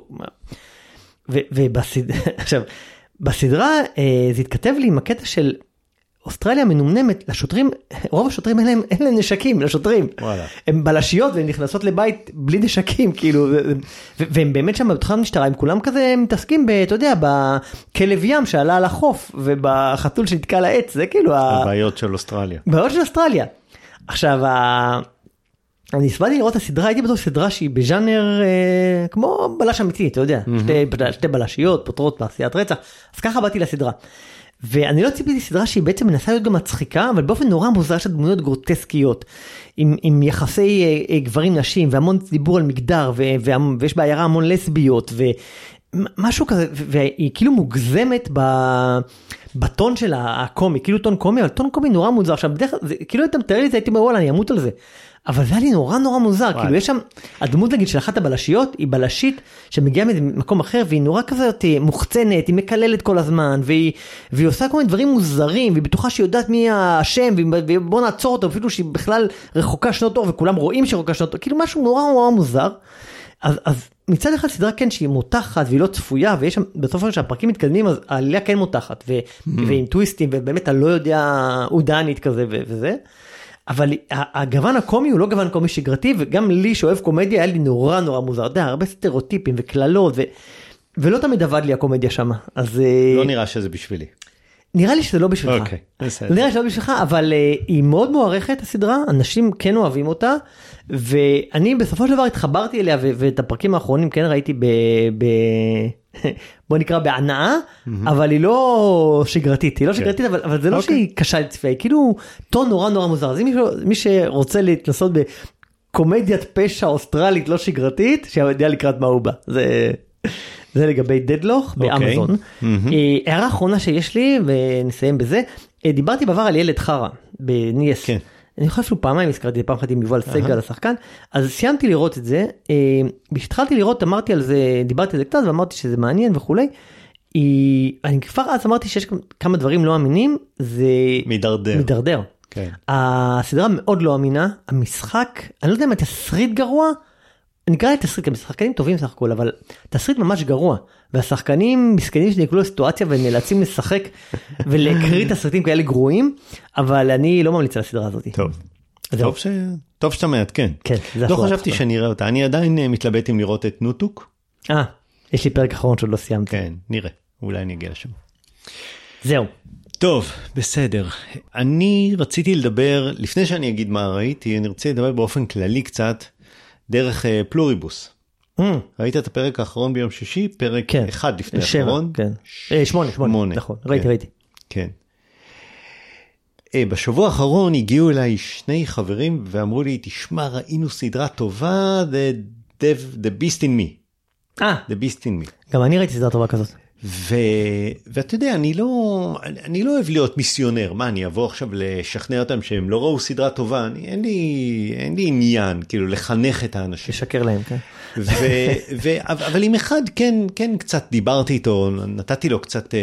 ובסדרה זה התכתב לי עם הקטע של אוסטרליה מנומנמת, לשוטרים, רוב השוטרים אין להם, אין להם נשקים, לשוטרים. וואלה. הם בלשיות והן נכנסות לבית בלי נשקים, כאילו, והם באמת שם בתוכם משטרה, הם כולם כזה מתעסקים, אתה יודע, בכלב ים שעלה על החוף, ובחתול שנתקע לעץ, זה כאילו... הבעיות של אוסטרליה. הבעיות של אוסטרליה. עכשיו, אני הסבלתי לראות את הסדרה, הייתי בתוך סדרה שהיא בז'אנר, כמו בלש אמיתי, אתה יודע, שתי בלשיות, פותרות בעשיית רצח, אז ככה באתי לסדרה. ואני לא ציפיתי סדרה שהיא בעצם מנסה להיות גם מצחיקה, אבל באופן נורא מוזר של דמויות גרוטסקיות, עם, עם יחסי אה, גברים נשים, והמון דיבור על מגדר, ו, ו, ויש בעיירה המון לסביות, ומשהו כזה, והיא כאילו מוגזמת ב, בטון של הקומי, כאילו טון קומי, אבל טון קומי נורא מוזר. עכשיו, בדרך כלל, כאילו אתה מתאר לי, הייתי אומר, וואלה, אני אמות על זה. אבל זה היה לי נורא נורא מוזר, וואי. כאילו יש שם, הדמות נגיד של אחת הבלשיות, היא בלשית שמגיעה ממקום אחר, והיא נורא כזאת מוחצנת, היא מקללת כל הזמן, והיא, והיא עושה כל מיני דברים מוזרים, והיא בטוחה שהיא יודעת מי השם, ובוא נעצור אותו, אפילו שהיא בכלל רחוקה שנות אור, וכולם רואים שהיא רחוקה שנות אור, כאילו משהו נורא נורא מוזר. אז, אז מצד אחד סדרה כן שהיא מותחת, והיא לא צפויה, ויש שם, בסופו של שהפרקים מתקדמים, אז העלייה כן מותחת, ו, mm-hmm. ועם טוויסטים, ובאמת אתה לא יודע, עודנית כזה ו, וזה. אבל הגוון הקומי הוא לא גוון קומי שגרתי, וגם לי שאוהב קומדיה היה לי נורא נורא מוזר, אתה יודע, הרבה סטריאוטיפים וכללות, ו... ולא תמיד עבד לי הקומדיה שם. אז... לא נראה שזה בשבילי. נראה לי שזה לא בשבילך. אוקיי, בסדר. נראה לי שזה לא בשבילך, אבל uh, היא מאוד מוערכת הסדרה, אנשים כן אוהבים אותה, ואני בסופו של דבר התחברתי אליה, ו- ואת הפרקים האחרונים כן ראיתי ב... ב... בוא נקרא בהנאה, אבל היא לא שגרתית, היא לא שגרתית, אבל, אבל זה לא שהיא קשה לצפייה, היא כאילו טון נורא נורא מוזר, אז מי שרוצה להתנסות בקומדיית פשע אוסטרלית לא שגרתית, שיודע לקראת מה הוא בא, זה, זה לגבי דדלוך באמזון. הערה האחרונה שיש לי, ונסיים בזה, דיברתי בעבר על ילד חרה, בניאס. כן. אני חושב אפילו פעמיים הזכרתי, פעם אחת עם יובל סגל השחקן, אז סיימתי לראות את זה, כשהתחלתי לראות, אמרתי על זה, דיברתי על זה קצת, ואמרתי שזה מעניין וכולי, אני כבר אז אמרתי שיש כמה דברים לא אמינים, זה מדרדר. מדרדר. כן. הסדרה מאוד לא אמינה, המשחק, אני לא יודע אם התסריט גרוע, אני קרא לי תסריט, כי משחקנים טובים סך הכל, אבל תסריט ממש גרוע, והשחקנים מסכנים שנקלו לסיטואציה ונאלצים לשחק ולהקריא תסריטים כאלה גרועים, אבל אני לא ממליץ על הסדרה הזאת. טוב, טוב, ש... טוב שאתה מעט, כן. כן. לא חשבתי שאני אראה אותה, אני עדיין מתלבט אם לראות את נוטוק. אה, יש לי פרק אחרון שעוד לא סיימתי. כן, נראה, אולי אני אגיע לשם. זהו. טוב, בסדר. אני רציתי לדבר, לפני שאני אגיד מה ראיתי, אני רוצה לדבר באופן כללי קצת, דרך uh, פלוריבוס. Mm. ראית את הפרק האחרון ביום שישי? פרק כן. אחד לפני שבע, האחרון? כן. ש... אה, שמונה, שמונה, שמונה, נכון. ראיתי, כן. ראיתי. כן. בשבוע האחרון הגיעו אליי שני חברים ואמרו לי, תשמע, ראינו סדרה טובה, The, Dev, The Beast in Me. אה. The Beast in Me. גם אני ראיתי סדרה טובה כזאת. ו... ואתה יודע, אני לא, אני לא אוהב להיות מיסיונר. מה, אני אבוא עכשיו לשכנע אותם שהם לא ראו סדרה טובה? אני, אין לי, אין לי עניין, כאילו, לחנך את האנשים. לשקר להם, כן. ו... ו... אבל עם אחד, כן, כן, קצת דיברתי איתו, נתתי לו קצת...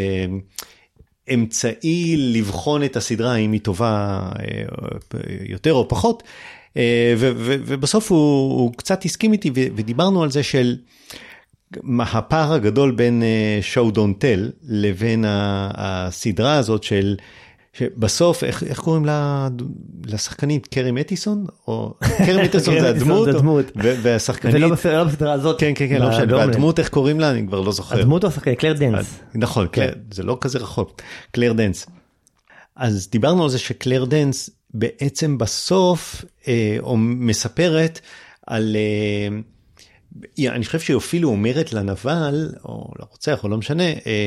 אמצעי לבחון את הסדרה, אם היא טובה יותר או פחות, ובסוף הוא, הוא קצת הסכים איתי, ודיברנו על זה של הפער הגדול בין show don't tell, לבין הסדרה הזאת של, שבסוף, איך, איך קוראים לה, לשחקנית? קרי מטיסון? או, קרי מטיסון זה הדמות, והשחקנית... ולא בסדרה הזאת. כן, כן, כן, לא משנה, והדמות, איך קוראים לה? אני כבר לא זוכר. הדמות או השחקנית, קלר דנס. נכון, זה לא כזה רחוק, קלר דנס. אז דיברנו על זה שקלר דנס בעצם בסוף מספרת על... אני חושב שהיא אפילו אומרת לנבל, או לרוצח, או לא משנה,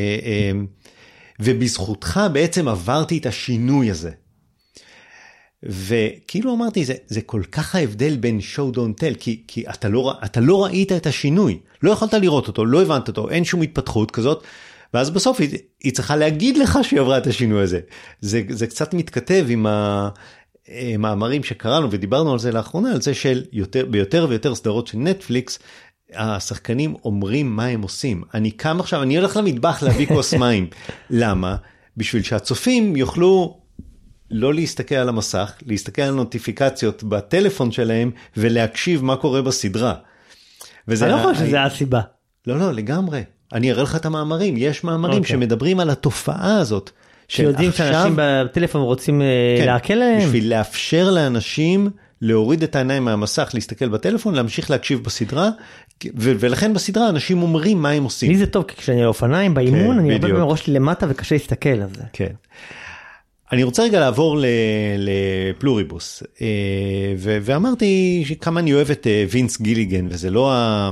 ובזכותך בעצם עברתי את השינוי הזה. וכאילו אמרתי, זה, זה כל כך ההבדל בין show don't tell, כי, כי אתה לא, אתה לא ראית את השינוי, לא יכולת לראות אותו, לא הבנת אותו, אין שום התפתחות כזאת, ואז בסוף היא, היא צריכה להגיד לך שהיא עברה את השינוי הזה. זה, זה קצת מתכתב עם המאמרים שקראנו, ודיברנו על זה לאחרונה, על זה של יותר, ביותר ויותר סדרות של נטפליקס, השחקנים אומרים מה הם עושים. אני קם עכשיו, אני הולך למטבח להביא כוס מים. למה? בשביל שהצופים יוכלו לא להסתכל על המסך, להסתכל על נוטיפיקציות בטלפון שלהם, ולהקשיב מה קורה בסדרה. אני לא חושב שזה הסיבה. לא, לא, לגמרי. אני אראה לך את המאמרים. יש מאמרים שמדברים על התופעה הזאת. שיודעים שאנשים בטלפון רוצים להקל להם. בשביל לאפשר לאנשים להוריד את העיניים מהמסך, להסתכל בטלפון, להמשיך להקשיב בסדרה, ולכן בסדרה אנשים אומרים מה הם עושים. לי זה טוב, כי כשאני אופניים באימון, אני עובד מראש למטה וקשה להסתכל על זה. כן. אני רוצה רגע לעבור לפלוריבוס, ואמרתי כמה אני אוהב את וינס גיליגן, וזה לא ה...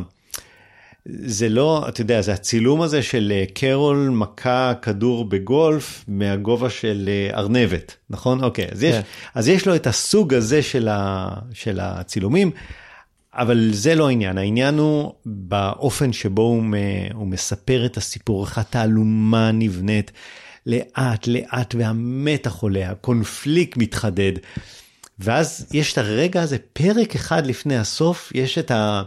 זה לא, אתה יודע, זה הצילום הזה של קרול מכה כדור בגולף מהגובה של ארנבת, נכון? אוקיי, אז יש, אז יש לו את הסוג הזה של, ה, של הצילומים, אבל זה לא העניין, העניין הוא באופן שבו הוא, הוא מספר את הסיפור, איך התעלומה נבנית לאט לאט, והמתח עולה, הקונפליקט מתחדד, ואז יש את הרגע הזה, פרק אחד לפני הסוף, יש את ה...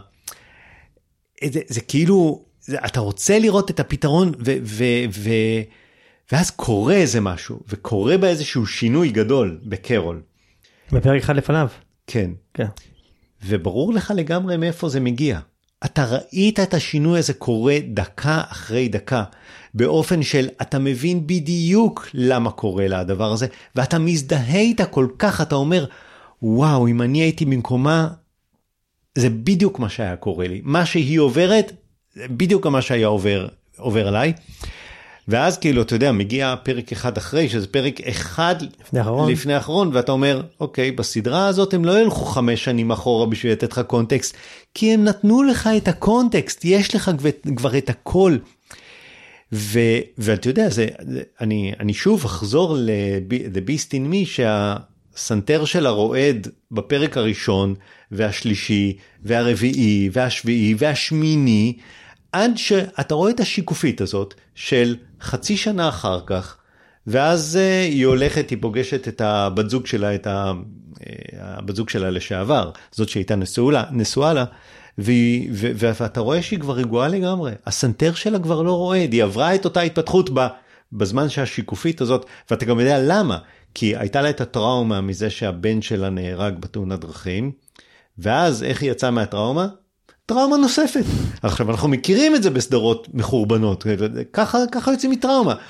זה, זה כאילו, זה, אתה רוצה לראות את הפתרון, ו, ו, ו, ואז קורה איזה משהו, וקורה בה איזשהו שינוי גדול בקרול. בפרק אחד לפניו. כן. כן. וברור לך לגמרי מאיפה זה מגיע. אתה ראית את השינוי הזה קורה דקה אחרי דקה, באופן של אתה מבין בדיוק למה קורה לה הדבר הזה, ואתה מזדהה איתה כל כך, אתה אומר, וואו, אם אני הייתי במקומה, זה בדיוק מה שהיה קורה לי. מה שהיא עוברת, בדיוק מה שהיה עובר, עובר עליי. ואז כאילו, אתה יודע, מגיע פרק אחד אחרי, שזה פרק אחד לפני האחרון, לפני האחרון, ואתה אומר, אוקיי, בסדרה הזאת הם לא ילכו חמש שנים אחורה בשביל לתת לך קונטקסט, כי הם נתנו לך את הקונטקסט, יש לך כבר את הכל. ו, ואתה יודע, זה, אני, אני שוב אחזור ל-The Beast in Me, שהסנטר של הרועד בפרק הראשון, והשלישי, והרביעי, והשביעי, והשמיני, עד שאתה רואה את השיקופית הזאת, של חצי שנה אחר כך, ואז היא הולכת, היא פוגשת את הבת זוג שלה, את הבת זוג שלה לשעבר, זאת שהייתה נשואה, נשואה לה, והיא, ו, ואתה רואה שהיא כבר רגועה לגמרי, הסנטר שלה כבר לא רועד, היא עברה את אותה התפתחות בה, בזמן שהשיקופית הזאת, ואתה גם יודע למה, כי הייתה לה את הטראומה מזה שהבן שלה נהרג בתאונת דרכים, ואז איך היא יצאה מהטראומה? טראומה נוספת. עכשיו אנחנו מכירים את זה בסדרות מחורבנות, ככה, ככה יוצאים מטראומה.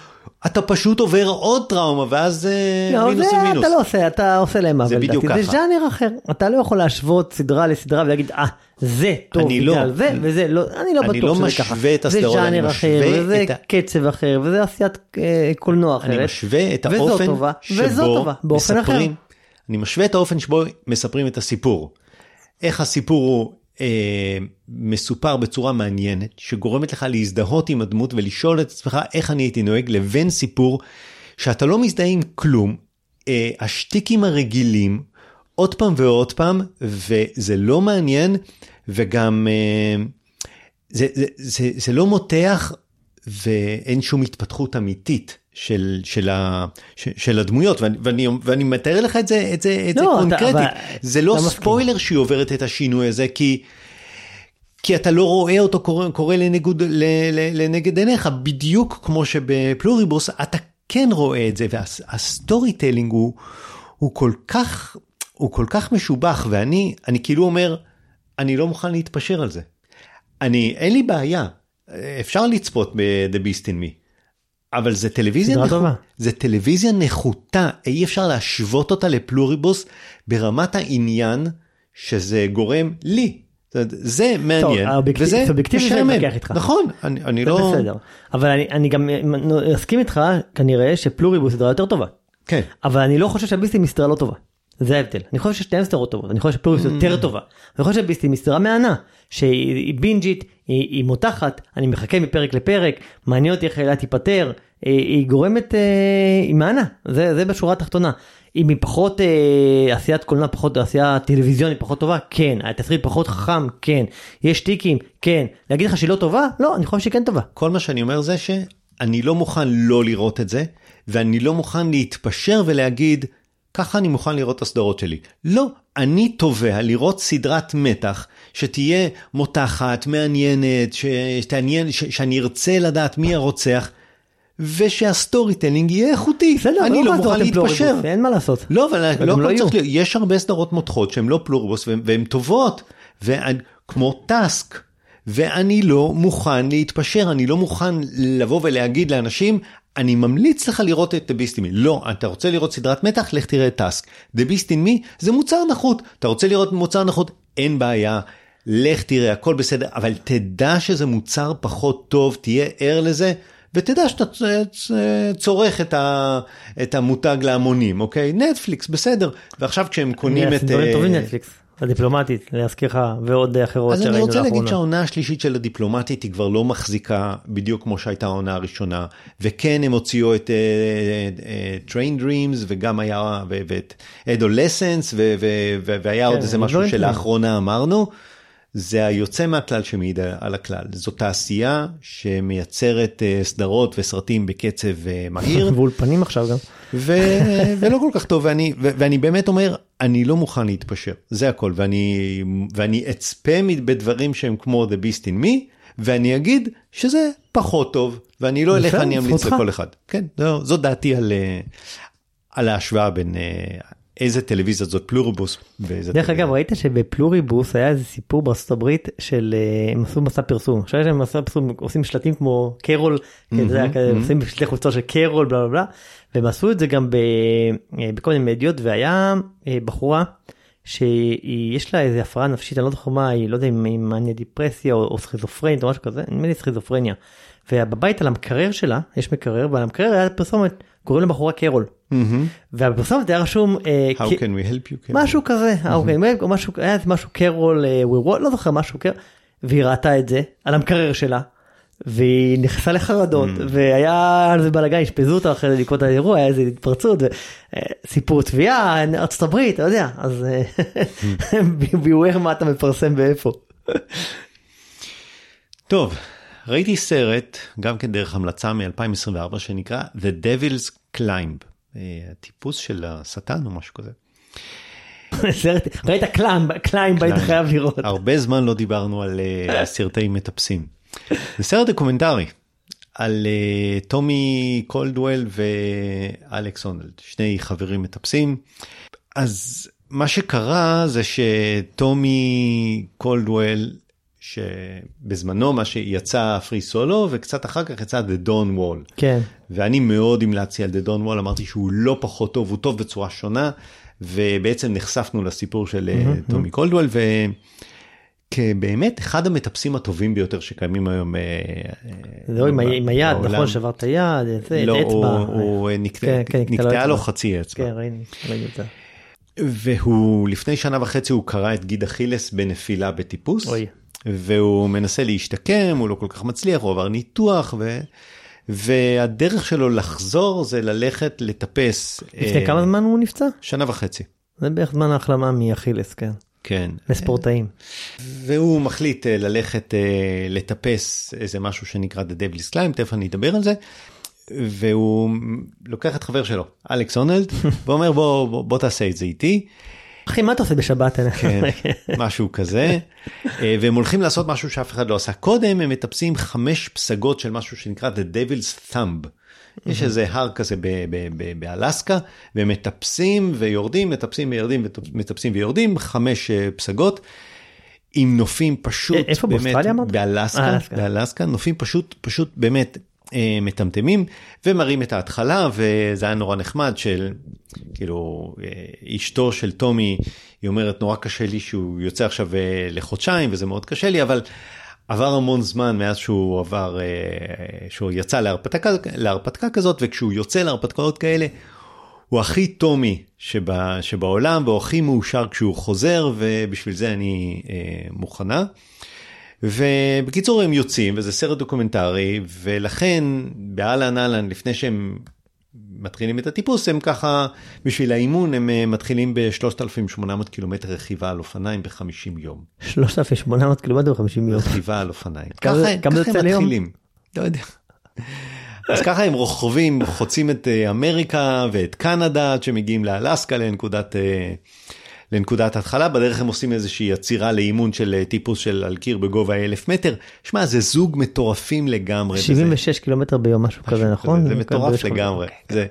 אתה פשוט עובר עוד טראומה, ואז לא, מינוס זה ומינוס. אתה לא עושה, אתה עושה להם עוול. זה בדיוק דעתי. ככה. זה ז'אנר אחר, אתה לא יכול להשוות סדרה לסדרה ולהגיד, אה, זה טוב בגלל זה, וזה לא, אני לא אני בטוח לא שזה ככה. משווה את זה הסדרות, אני ז'אנר אחר, משווה וזה את ה- קצב אחר, וזה עשיית אה, קולנוע אחרת. אני משווה את וזו האופן טובה, וזו שבו טובה, באופן אחר. מספרים, אני משווה את האופן שבו מספרים את הסיפור. איך הסיפור הוא אה, מסופר בצורה מעניינת, שגורמת לך להזדהות עם הדמות ולשאול את עצמך איך אני הייתי נוהג, לבין סיפור שאתה לא מזדהה עם כלום, אה, השטיקים הרגילים, עוד פעם ועוד פעם, וזה לא מעניין, וגם אה, זה, זה, זה, זה לא מותח, ואין שום התפתחות אמיתית של, של, ה, של, של הדמויות, ואני, ואני, ואני מתאר לך את זה, את זה, את לא, זה אתה, קונקרטי. אבל, זה לא ספוילר שהיא עוברת את השינוי הזה, כי, כי אתה לא רואה אותו קורה, קורה לנגוד, לנגד עיניך, בדיוק כמו שבפלוריבוס, אתה כן רואה את זה, והסטורי טיילינג הוא, הוא כל כך, הוא כל כך משובח, ואני, אני כאילו אומר, אני לא מוכן להתפשר על זה. אני, אין לי בעיה, אפשר לצפות ב-The Beast in Me, אבל זה טלוויזיה, נחו... זה טלוויזיה נחותה, אי אפשר להשוות אותה לפלוריבוס, ברמת העניין שזה גורם לי. זה מעניין, וזה משעמם. נכון, אני, אני לא... בסדר, אבל אני, אני גם אסכים איתך, כנראה שפלוריבוס סדרה יותר טובה. כן. אבל אני לא חושב שהביסטים היא סדרה לא טובה. זה ההבדל. אני חושב ששתיהן סדרות טובות, אני חושב שפלוריבוס יותר טובה. אני חושב שהביסטים היא סדרה מענה, שהיא בינג'ית, היא, היא מותחת, אני מחכה מפרק לפרק, מעניין אותי איך אליה תיפטר, היא, היא גורמת, היא מענה, זה, זה בשורה התחתונה. אם היא פחות אה, עשיית קולנוע, פחות עשייה טלוויזיונית פחות טובה, כן. התסריט פחות חכם, כן. יש טיקים, כן. להגיד לך שהיא לא טובה? לא, אני חושב שהיא כן טובה. כל מה שאני אומר זה שאני לא מוכן לא לראות את זה, ואני לא מוכן להתפשר ולהגיד, ככה אני מוכן לראות את הסדרות שלי. לא, אני תובע לראות סדרת מתח, שתהיה מותחת, מעניינת, שתעניין, ש, שאני ארצה לדעת מי הרוצח, ושהסטורי טלינג יהיה איכותי. בסדר, אני לא לא מוכן להתפשר. אין מה לעשות. לא, אבל לא, לא צריך, יש הרבה סדרות מותחות שהן לא פלוריבוס, והן טובות, כמו טאסק, ואני לא מוכן להתפשר, אני לא מוכן לבוא ולהגיד לאנשים, אני ממליץ לך לראות את The Beast in Me. לא, אתה רוצה לראות סדרת מתח, לך תראה את טאסק. The Beast in Me זה מוצר נחות. אתה רוצה לראות מוצר נחות, אין בעיה. לך תראה, הכל בסדר, אבל תדע שזה מוצר פחות טוב, תהיה ער לזה, ותדע שאתה צורך את, ה, את המותג להמונים, אוקיי? נטפליקס, בסדר. ועכשיו כשהם קונים את... דברים טובים נטפליקס. הדיפלומטית, להזכיר לך, ועוד אחרות שראינו לאחרונה. אז אני רוצה להגיד שהעונה השלישית של הדיפלומטית היא כבר לא מחזיקה בדיוק כמו שהייתה העונה הראשונה, וכן הם הוציאו את Train Dreams, וגם היה, ואת Adolescence, והיה עוד איזה משהו שלאחרונה אמרנו, זה היוצא מהכלל שמעיד על הכלל. זו תעשייה שמייצרת סדרות וסרטים בקצב מהיר. ואולפנים עכשיו גם. ולא כל כך טוב, ואני, ואני באמת אומר, אני לא מוכן להתפשר, זה הכל, ואני, ואני אצפה בדברים שהם כמו The Beast in Me, ואני אגיד שזה פחות טוב, ואני לא אלך, אני אמליץ לכל אחד. כן, זו דעתי על, על ההשוואה בין איזה טלוויזיה זאת פלוריבוס. דרך אגב, ראית שבפלוריבוס היה איזה סיפור בארצות הברית של, הם עשו מסע פרסום, עכשיו שהם מסע פרסום, עושים שלטים כמו קרול, עושים שלטי חולצות של קרול, בלה בלה בלה, והם עשו את זה גם בכל מיני מדיות, והיה בחורה שיש לה איזה הפרעה נפשית, אני לא זוכר מה, היא לא יודע אם היא מניה דיפרסיה או סכיזופרנית או משהו כזה, נדמה לי סכיזופרניה, ובבית על המקרר שלה, יש מקרר, ועל המקרר היה פרסומת, קוראים לבחורה קרול, והפרסומת היה רשום, How can we help you? משהו כזה, היה משהו קרול, לא זוכר משהו קרול, והיא ראתה את זה על המקרר שלה, והיא נכנסה לחרדות, והיה על זה בלגן, השפזו אותה אחרי זה לקרוא את האירוע, היה איזה התפרצות, סיפור תביעה, ארצות הברית, אתה יודע, אז ביואר מה אתה מפרסם ואיפה. טוב, ראיתי סרט, גם כן דרך המלצה מ-אלפיים עשרים וארבע, שנקרא The Devil's Climb, הטיפוס של השטן או משהו כזה. ראית קליים, היית חייב לראות. הרבה זמן לא דיברנו על סרטי מטפסים. זה סרט דוקומנטרי על uh, טומי קולדוול ואלכס הונלד, שני חברים מטפסים. אז מה שקרה זה שטומי קולדוול, שבזמנו מה שיצא פרי סולו, וקצת אחר כך יצא The Dawn Wall. כן. ואני מאוד המלצתי על The Dawn Wall, אמרתי שהוא לא פחות טוב, הוא טוב בצורה שונה, ובעצם נחשפנו לסיפור של mm-hmm, טומי mm-hmm. קולדוול, וכבאמת אחד המטפסים הטובים ביותר שקיימים היום. לא, עם, עם היד, נכון, שבר את היד, זה לא, אצבע. הוא, הוא נקטע, כן, כן, נקטע לו חצי אצבע. כן, ראיני, ראיני את זה. והוא לפני שנה וחצי הוא קרא את גיד אכילס בנפילה בטיפוס, אוי. והוא מנסה להשתקם, הוא לא כל כך מצליח, הוא עבר ניתוח, ו... והדרך שלו לחזור זה ללכת לטפס. לפני אה... כמה זמן הוא נפצע? שנה וחצי. זה בערך זמן ההחלמה מאכילס, כן. כן. לספורטאים. והוא מחליט ללכת לטפס איזה משהו שנקרא The Devil's Climb, תכף אני אדבר על זה. והוא לוקח את חבר שלו, אלכס הונלד, ואומר בוא, בוא, בוא תעשה את זה איתי. אחי, מה אתה עושה בשבת? כן, משהו כזה. והם הולכים לעשות משהו שאף אחד לא עשה. קודם הם מטפסים חמש פסגות של משהו שנקרא The Devil's Thumb. יש איזה הר כזה באלסקה, והם מטפסים ויורדים, מטפסים ויורדים, מטפסים ויורדים, חמש פסגות, עם נופים פשוט, איפה באוסטרליה אמרת? באלסקה, באלסקה, נופים פשוט, פשוט באמת מטמטמים, ומראים את ההתחלה, וזה היה נורא נחמד של, כאילו, אשתו של טומי, היא אומרת, נורא קשה לי שהוא יוצא עכשיו לחודשיים, וזה מאוד קשה לי, אבל עבר המון זמן מאז שהוא עבר, שהוא יצא להרפתקה, להרפתקה כזאת, וכשהוא יוצא להרפתקאות כאלה, הוא הכי טומי שבא, שבעולם, והוא הכי מאושר כשהוא חוזר, ובשביל זה אני מוכנה. ובקיצור הם יוצאים, וזה סרט דוקומנטרי, ולכן באלן אלן, לפני שהם מתחילים את הטיפוס, הם ככה, בשביל האימון, הם מתחילים ב-שלושת אלפים שמונה מאות קילומטר רכיבה על אופניים ב-חמישים יום. שלושת אלפים שמונה מאות קילומטר ב-חמישים יום. רכיבה על אופניים. ככה הם מתחילים. לא יודע. אז ככה הם רוכבים, חוצים את אמריקה ואת קנדה, עד שמגיעים לאלסקה לנקודת... לנקודת התחלה, בדרך הם עושים איזושהי יצירה לאימון של טיפוס של על קיר בגובה אלף מטר. שמע, זה זוג מטורפים לגמרי. שבעים ושש קילומטר ביום, משהו כזה, נכון? זה מטורף לגמרי. זה...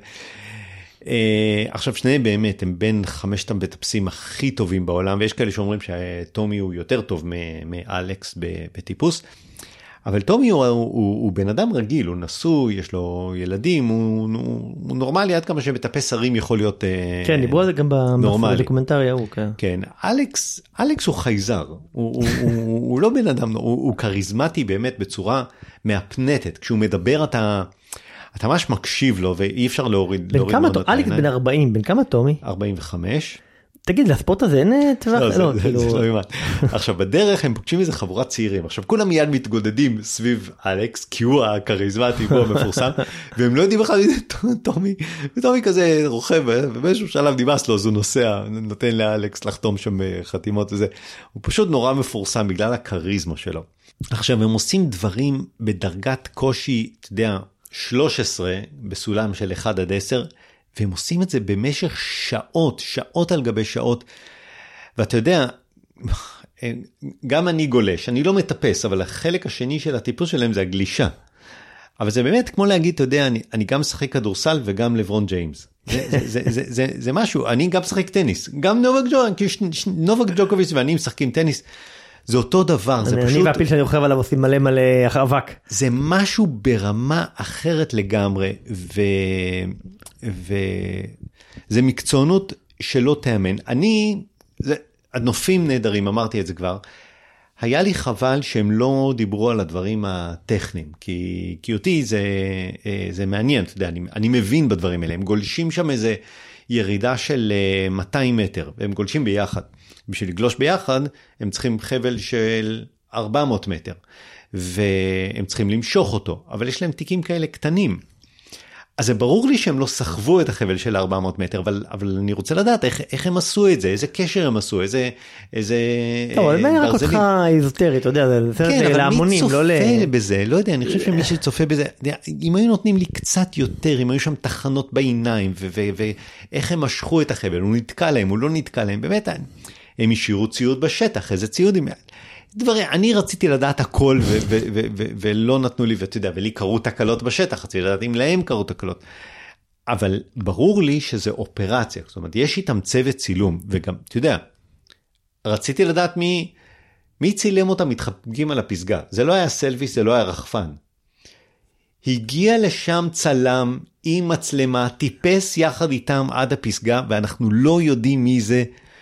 עכשיו, שניהם באמת, הם בין חמשת המטפסים הכי טובים בעולם, ויש כאלה שאומרים שטומי הוא יותר טוב מאלכס בטיפוס, אבל טומי הוא, הוא, הוא, הוא בן אדם רגיל, הוא נשוי, יש לו ילדים, הוא, הוא, הוא נורמלי, עד כמה שמטפס הרים יכול להיות כן, דיברו על זה גם בדוקומנטרי ההוא. כן, כן. אלכס, אלכס הוא חייזר, הוא, הוא, הוא, הוא לא בן אדם, הוא, הוא קריזמטי באמת בצורה מהפנטת, כשהוא מדבר אתה, אתה ממש מקשיב לו, ואי אפשר להוריד, בין כמה, אלכס בן ארבעים, בין כמה טומי? ארבעים וחמש. תגיד, לספורט הזה אין טווח? לא, זה לא אימן. עכשיו, בדרך הם פוגשים איזה חבורת צעירים. עכשיו, כולם מיד מתגודדים סביב אלכס, כי הוא הכריזמטי, הוא המפורסם, והם לא יודעים בכלל, טומי, וטומי כזה רוכב, ובאיזשהו שלב נמאס לו, אז הוא נוסע, נותן לאלכס לחתום שם חתימות וזה. הוא פשוט נורא מפורסם בגלל הכריזמה שלו. עכשיו, הם עושים דברים בדרגת קושי, אתה יודע, שלוש עשרה בסולם של אחד עד עשר, והם עושים את זה במשך שעות, שעות על גבי שעות, ואתה יודע, גם אני גולש, אני לא מטפס, אבל החלק השני של הטיפוס שלהם זה הגלישה. אבל זה באמת כמו להגיד, אתה יודע, אני, אני גם משחק כדורסל וגם לברון ג'יימס. זה, זה, זה, זה, זה, זה משהו, אני גם משחק טניס, גם נובק ג'וקוביץ', נובק ג'וקוביץ' ואני משחקים טניס, זה אותו דבר, זה פשוט... אני והפיל שאני רוכב עליו עושים מלא מלא אבק. זה משהו ברמה אחרת לגמרי, ו... וזה מקצוענות שלא תאמן. אני, זה... הנופים נהדרים, אמרתי את זה כבר, היה לי חבל שהם לא דיברו על הדברים הטכניים, כי, כי אותי זה, זה מעניין, אתה יודע, אני, אני מבין בדברים האלה, הם גולשים שם איזה ירידה של מאתיים מטר, והם גולשים ביחד. בשביל לגלוש ביחד, הם צריכים חבל של ארבע מאות מטר, והם צריכים למשוך אותו, אבל יש להם תיקים כאלה קטנים. אז זה ברור לי שהם לא סחבו את החבל של ארבע מאות מטר, אבל, אבל אני רוצה לדעת איך, איך הם עשו את זה, איזה קשר הם עשו, איזה... איזה טוב, אבל מה רק אותך איזוטרי, אתה יודע, זה סרט להמונים, לא ל... כן, אבל מי צופה בזה? לא יודע, אני חושב שמי שצופה בזה, אם היו נותנים לי קצת יותר, אם היו שם תחנות בעיניים, ואיך הם משכו את החבל, הוא נתקע להם, הוא לא נתקע להם, באמת, הם השאירו ציוד בשטח, איזה ציוד הם... דברים, אני רציתי לדעת הכל, ו- ו- ו- ו- ולא נתנו לי, ואתה יודע, ולי קרו תקלות בשטח, רציתי לדעת אם להם קרו תקלות. אבל ברור לי שזה אופרציה, זאת אומרת, יש איתם צוות צילום, וגם, אתה יודע, רציתי לדעת מי, מי צילם אותם מתחבקים על הפסגה? זה לא היה סלפי, זה לא היה רחפן. הגיע לשם צלם עם מצלמה, טיפס יחד איתם עד הפסגה, ואנחנו לא יודעים מי זה,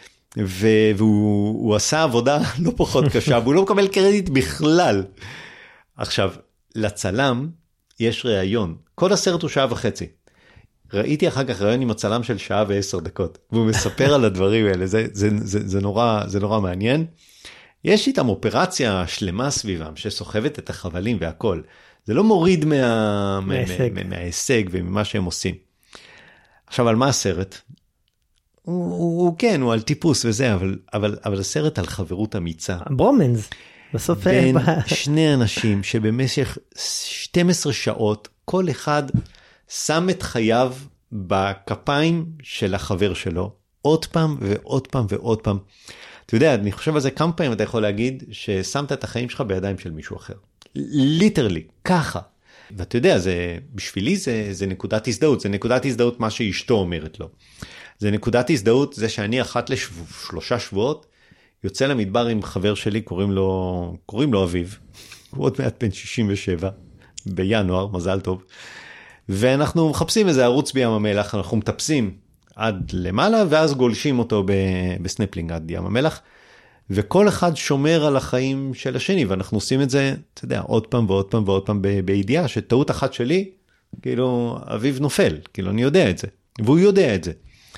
והוא הוא עשה עבודה לא פחות קשה, והוא לא מקבל קרדיט בכלל. עכשיו, לצלם יש ראיון, כל הסרט הוא שעה וחצי. ראיתי אחר כך ראיון עם הצלם של שעה ועשר דקות, והוא מספר על הדברים האלה, זה, זה, זה, זה, נורא, זה נורא מעניין. יש איתם אופרציה שלמה סביבם, שסוחבת את החבלים והכל. זה לא מוריד מה, מההישג. מה, מההישג וממה שהם עושים. עכשיו, על מה הסרט? הוא, הוא, הוא כן, הוא על טיפוס וזה, אבל, אבל, אבל הסרט על חברות אמיצה. ברומנס. בסוף בין שני אנשים שבמשך שתים עשרה שעות, כל אחד שם את חייו בכפיים של החבר שלו, עוד פעם ועוד פעם ועוד פעם. אתה יודע, אני חושב על זה כמה פעמים אתה יכול להגיד ששמת את החיים שלך בידיים של מישהו אחר. ליטרלי, ככה. ואתה יודע, זה, בשבילי זה, זה נקודת הזדהות, זה נקודת הזדהות מה שאשתו אומרת לו. זה נקודת הזדהות, זה שאני אחת לשלושה שבועות, יוצא למדבר עם חבר שלי, קוראים לו, קוראים לו אביב, הוא עוד מעט בן שישים ושבע, בינואר, מזל טוב, ואנחנו מחפשים איזה ערוץ בים המלח, אנחנו מטפסים עד למעלה, ואז גולשים אותו בסנפלינג עד ים המלח, וכל אחד שומר על החיים של השני, ואנחנו עושים את זה, אתה יודע, עוד פעם ועוד פעם ועוד פעם, בידיעה שטעות אחת שלי, כאילו, אביב נופל, כאילו, אני יודע את זה, והוא יודע את זה.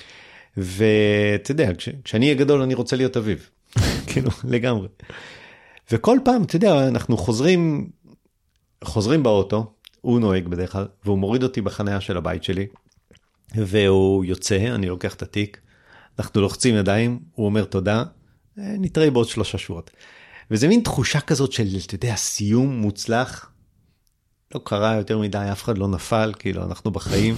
ואתה יודע, כש, כשאני אהיה גדול, אני רוצה להיות אביב. כאילו, לגמרי. וכל פעם, אתה יודע, אנחנו חוזרים, חוזרים באוטו, הוא נוהג בדרך כלל, והוא מוריד אותי בחניה של הבית שלי, והוא יוצא, אני לוקח את התיק, אנחנו לוחצים ידיים, הוא אומר תודה, נתראה בעוד שלושה שבועות. וזה מין תחושה כזאת של, אתה יודע, סיום מוצלח, לא קרה יותר מדי, אף אחד לא נפל, כאילו, אנחנו בחיים,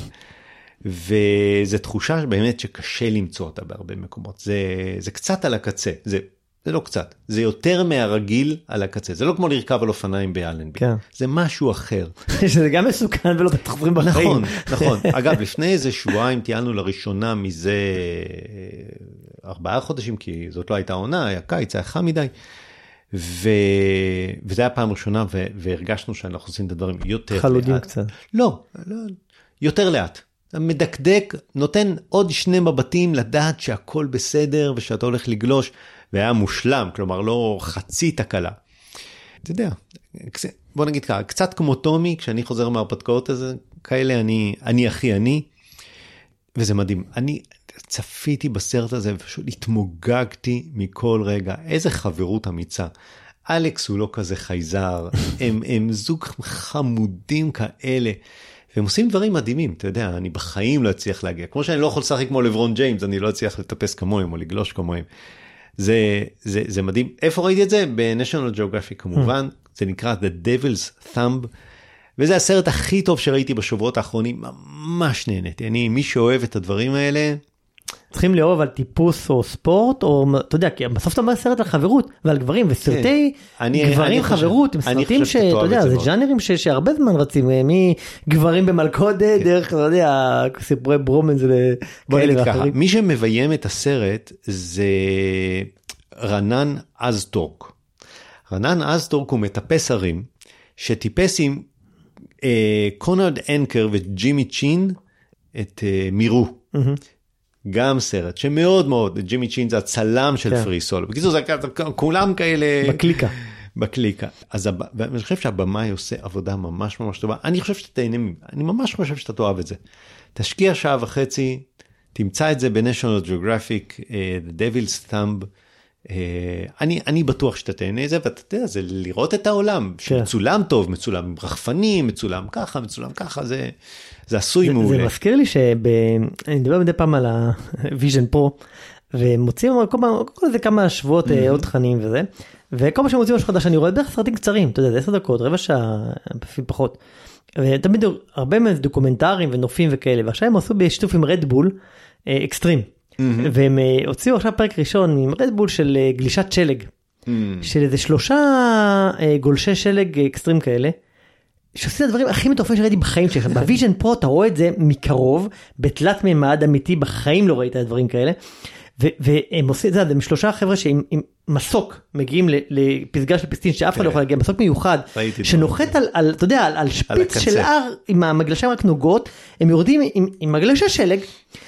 וזו תחושה באמת שקשה למצוא אותה בהרבה מקומות. זה, זה קצת על הקצה, זה, זה לא קצת, זה יותר מהרגיל על הקצה. זה לא כמו לרכב על אופניים באלנבי, כן. זה משהו אחר. שזה גם מסוכן ולא תחברים בחיים. נכון, נכון. אגב, לפני איזה שבועיים טיילנו לראשונה מזה ארבעה חודשים, כי זאת לא הייתה עונה, היה קיץ, היה חם מדי. ו... וזה היה פעם ראשונה, ו... והרגשנו שאנחנו עושים את הדברים יותר לאט. חלודים קצת. לא, לא, יותר לאט. מדקדק, נותן עוד שני מבטים לדעת שהכל בסדר ושאתה הולך לגלוש, והיה מושלם, כלומר לא חצי תקלה. אתה יודע, בוא נגיד ככה, קצת כמו טומי, כשאני חוזר מהרפתקאות הזה, כאלה אני, אני הכי אני, וזה מדהים. אני צפיתי בסרט הזה ופשוט התמוגגתי מכל רגע. איזה חברות אמיצה. אלכס הוא לא כזה חייזר, הם, הם זוג חמודים כאלה, והם עושים דברים מדהימים, אתה יודע, אני בחיים לא אצליח להגיע, כמו שאני לא יכול לשחק כמו לברון ג'יימס, אני לא אצליח לטפס כמוהם או לגלוש כמוהם. זה, זה, זה מדהים. איפה ראיתי את זה? ב-National Geographic כמובן, זה נקרא The Devil's Thumb, וזה הסרט הכי טוב שראיתי בשבועות האחרונים, ממש נהניתי. אני, מי שאוהב את הדברים האלה, צריכים לאהוב על טיפוס או ספורט, או אתה יודע, כי בסוף אתה אומר סרט על חברות, ועל גברים, וסרטי גברים חברות, הם סרטים שאתה יודע, זה ג'אנרים שהרבה זמן רצים, מגברים במלכודת, דרך, אתה יודע, סיפורי ברומן, זה כאלה ואחרים. מי שמביים את הסרט, זה רנן אזטורק. רנן אזטורק הוא מטפס הרים, שטיפס עם קונרד אנקר וג'ימי צ'ין, את מירו. גם סרט שמאוד מאוד, ג'ימי צ'ין זה הצלם של פרי סול, בקיצור זה כולם כאלה בקליקה, בקליקה. אז אני חושב שהבמאי עושה עבודה ממש ממש טובה, אני חושב שאתה תהנה, אני ממש חושב שאתה תאהב את זה, תשקיע שעה וחצי, תמצא את זה ב-National Geographic, The Devil's Thumb, אני, אני בטוח שאתה תהנה את זה, ואתה יודע, זה לראות את העולם, שמצולם טוב, מצולם עם רחפנים, מצולם ככה, מצולם ככה, זה, זה עשוי מעולה. זה מזכיר לי שאני מדבר מדי פעם על ה-Vision Pro, ומוצאים כל פעם, כל זה כמה שבועות עוד תכנים וזה, וכל מה שמוצאים משהו חדש, אני רואה בערך סרטים קצרים, אתה יודע, זה עשר דקות, רבע שעה, פחות, ותמיד הרבה מאוד דוקומנטרים ונופים וכאלה, ועכשיו הם עשו בשיתוף עם רדבול, אקסטרים. והם הוציאו עכשיו פרק ראשון עם רדבול של גלישת שלג, של איזה שלושה גולשי שלג אקסטרים כאלה, שעושים את הדברים הכי מטורפים שראיתי בחיים שלך. בוויז'ן פרו אתה רואה את זה מקרוב, בתלת ממד אמיתי, בחיים לא ראית את הדברים כאלה, ו- והם עושים את זה, הם שלושה חבר'ה שעם עם מסוק מגיעים לפסגה של פסטין שאף אחד לא יכול להגיע, מסוק מיוחד, שנוחת על, על, אתה יודע, על, על שפיץ של הר עם המגלשיים רק נוגות, הם יורדים עם, עם מגלשי שלג,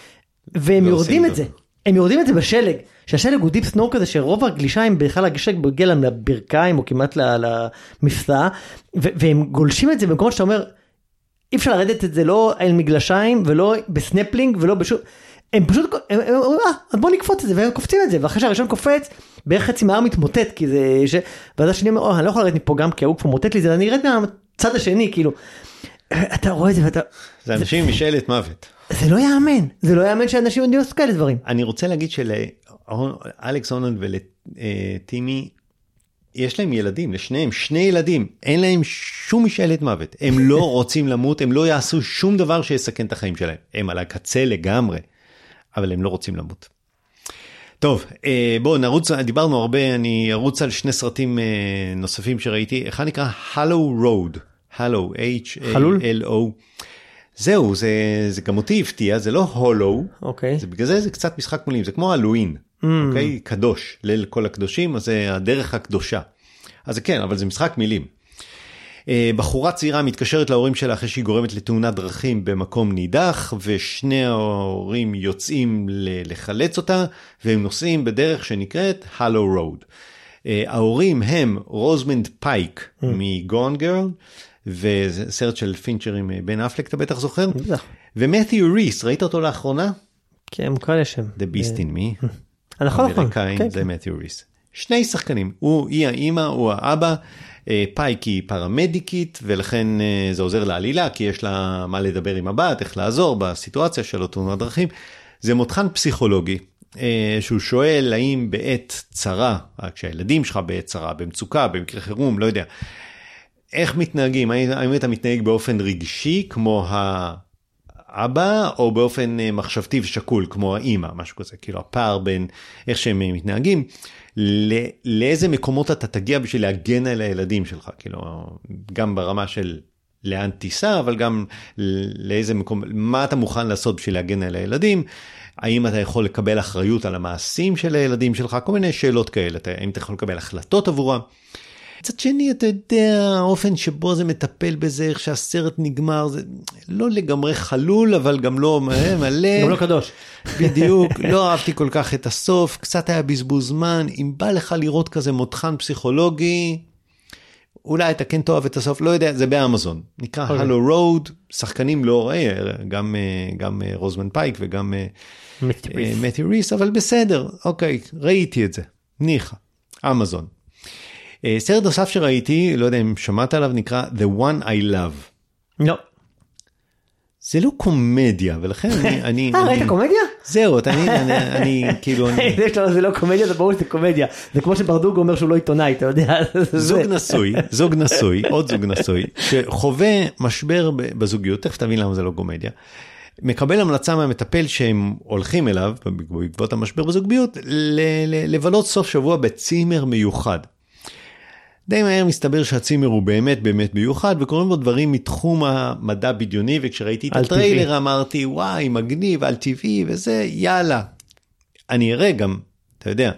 והם יורדים את זה, הם יורדים את זה בשלג, שהשלג הוא דיפ סנור כזה, שרוב הגלישיים בכלל הגשק בגיע להם לברכיים, או כמעט למפסע, ו- והם גולשים את זה במקומות שאתה אומר, אי אפשר לרדת את זה לא על מגלשיים, ולא בסנפלינג, ולא בשום, הם פשוט, הם אומרים, אה, אז בוא נקפוץ את זה, והם קופצים את זה, ואחרי שהראשון קופץ, בערך חצי מהר מתמוטט, כי זה, ש... ואז השני אומר, אני לא יכול לרדת מפה גם, כי הוא כבר מוטט לי זה, אני ארד מהצד השני, כאילו, אתה רואה את זה, ואתה... זה אנשים משאלת מוות. זה לא יאמן, זה לא יאמן שאנשים יודעים לעשות כאלה דברים. אני רוצה להגיד שלאלכס הונלד ולטימי, יש להם ילדים, לשניהם, שני ילדים, אין להם שום משאלת מוות, הם לא רוצים למות, הם לא יעשו שום דבר שיסכן את החיים שלהם, הם על הקצה לגמרי, אבל הם לא רוצים למות. טוב, בואו נרוץ, דיברנו הרבה, אני ארוץ על שני סרטים נוספים שראיתי, אחד נקרא Hollow Road, Hollow, H-A-L-O, זהו, זה, זה גם אותי הפתיע, זה לא Hollow, אוקיי. זה בגלל זה זה קצת משחק מילים, זה כמו הלואין, mm. אוקיי, קדוש, ליל כל הקדושים, אז זה הדרך הקדושה, אז זה כן, אבל זה משחק מילים. בחורה צעירה מתקשרת להורים שלה אחרי שהיא גורמת לתאונת דרכים במקום נידח, ושני ההורים יוצאים לחלץ אותה, והם נוסעים בדרך שנקראת Hollow Road. ההורים הם רוזמונד פייק mm. מ-Gone Girl, וזה סרט של פינצ'ר עם בן אפלק, אתה בטח זוכר? ומת'יו ריס, ראית אותו לאחרונה? כן, מוכר לשם. The Beast in Me. נכון, נכון. אמריקאים, זה מת'יו ריס. שני שחקנים, הוא, היא האמא, הוא האבא, פייק היא פרמדיקית, ולכן זה עוזר לעלילה, כי יש לה מה לדבר עם הבת, איך לעזור בסיטואציה של תאונת דרכים. זה מותחן פסיכולוגי, שהוא שואל האם בעת צרה, כשהילדים שלך בעת צרה, במצוקה, במקרה חירום, לא יודע, איך מתנהגים? האם אתה מתנהג באופן רגשי, כמו האבא, או באופן מחשבתי ושקול, כמו האמא, משהו כזה, כאילו הפער בין איך שהם מתנהגים, לאיזה מקומות אתה תגיע בשביל להגן על הילדים שלך, כאילו, גם ברמה של לאן תיסע, אבל גם לאיזה מקום, מה אתה מוכן לעשות בשביל להגן על הילדים, האם אתה יכול לקבל אחריות על המעשים של הילדים שלך, כל מיני שאלות כאלה, האם אתה יכול לקבל החלטות עבורם. קצת שני, אתה יודע, האופן שבו זה מטפל בזה, איך שהסרט נגמר, זה לא לגמרי חלול, אבל גם לא מלא. גם לא קדוש. בדיוק, לא אהבתי כל כך את הסוף, קצת היה בזבוז זמן, אם בא לך לראות כזה מותחן פסיכולוגי, אולי אתה כן תאהב את הסוף, לא יודע, זה באמזון. נקרא Hollow Road, שחקנים לא רואה, גם, גם רוזמן פייק וגם מת'יו ריס, אבל בסדר, אוקיי, ראיתי את זה, ניחא, אמזון. סרט נוסף שראיתי, לא יודע אם שמעת עליו, נקרא The One I Love. לא. זה לא קומדיה, ולכן אני... אה, ראית קומדיה? זהו, אני כאילו... זה לא קומדיה, זה ברור שזה קומדיה. זה כמו שברדוג אומר שהוא לא עיתונאי, אתה יודע. זוג נשוי, זוג נשוי, עוד זוג נשוי, שחווה משבר בזוגיות, תכף תבין למה זה לא קומדיה, מקבל המלצה מהמטפל שהם הולכים אליו, בעקבות המשבר בזוגיות, לבלות סוף שבוע בצימר מיוחד. די מהר מסתבר שהצימר הוא באמת באמת מיוחד, וקוראים בו דברים מתחום המדע בדיוני, וכשראיתי את הטריילר אמרתי, וואי, מגניב, על טבעי, וזה, יאללה. אני אראה גם, אתה יודע,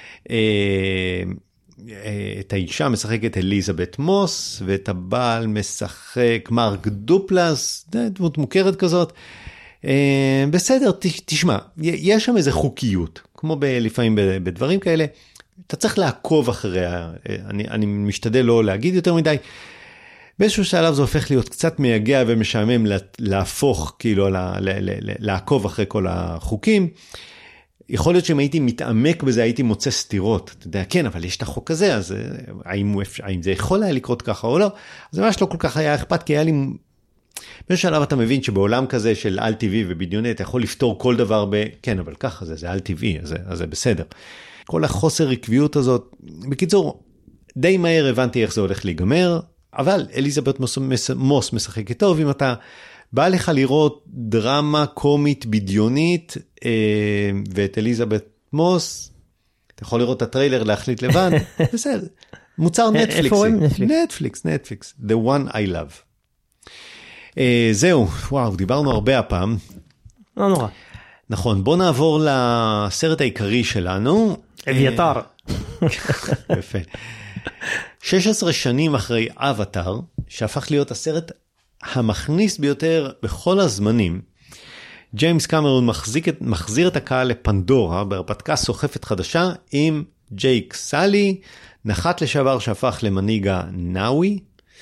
את האישה משחקת אליזבת מוס, ואת הבעל משחק מרק דופלס, דמות מוכרת כזאת. בסדר, תשמע, יש שם איזה חוקיות, כמו לפעמים בדברים כאלה, אתה צריך לעקוב אחריה, אני, אני משתדל לא להגיד יותר מדי, באיזשהו שלב זה הופך להיות קצת מייגע ומשעמם להפוך, כאילו, לה, לה, לה, לעקוב אחרי כל החוקים, יכול להיות שאם הייתי מתעמק בזה, הייתי מוצא סתירות, אתה יודע, כן, אבל יש את החוק הזה, אז האם, האם זה יכול היה לקרות ככה או לא, אז ממש לא כל כך היה אכפת, כי היה לי, באיזשהו שלב אתה מבין שבעולם כזה של על טבעי ובדיוני, אתה יכול לפתור כל דבר ב, כן, אבל ככה זה, זה על טבעי, אז, אז זה בסדר. כל החוסר עקביות הזאת, בקיצור, די מהר הבנתי איך זה הולך להיגמר, אבל אליזבת מוס, מוס משחקת טוב, אם אתה בא לך לראות דרמה קומית בדיונית, אה, ואת אליזבת מוס, אתה יכול לראות את הטריילר להחליט לבד, בסדר, מוצר נטפליקסי, נטפליקס, נטפליקס, The One I Love. אה, זהו, וואו, דיברנו הרבה הפעם. לא נורא. נכון, בוא נעבור לסרט העיקרי שלנו. אביתר. יפה. שש עשרה שנים אחרי אבטאר, שהפך להיות הסרט המכניס ביותר בכל הזמנים, ג'יימס קמרון מחזיק את, מחזיר את הקהל לפנדורה, בהרפתקה סוחפת חדשה, עם ג'ייק סאלי, נחת לשעבר שהפך למנהיג הנאווי,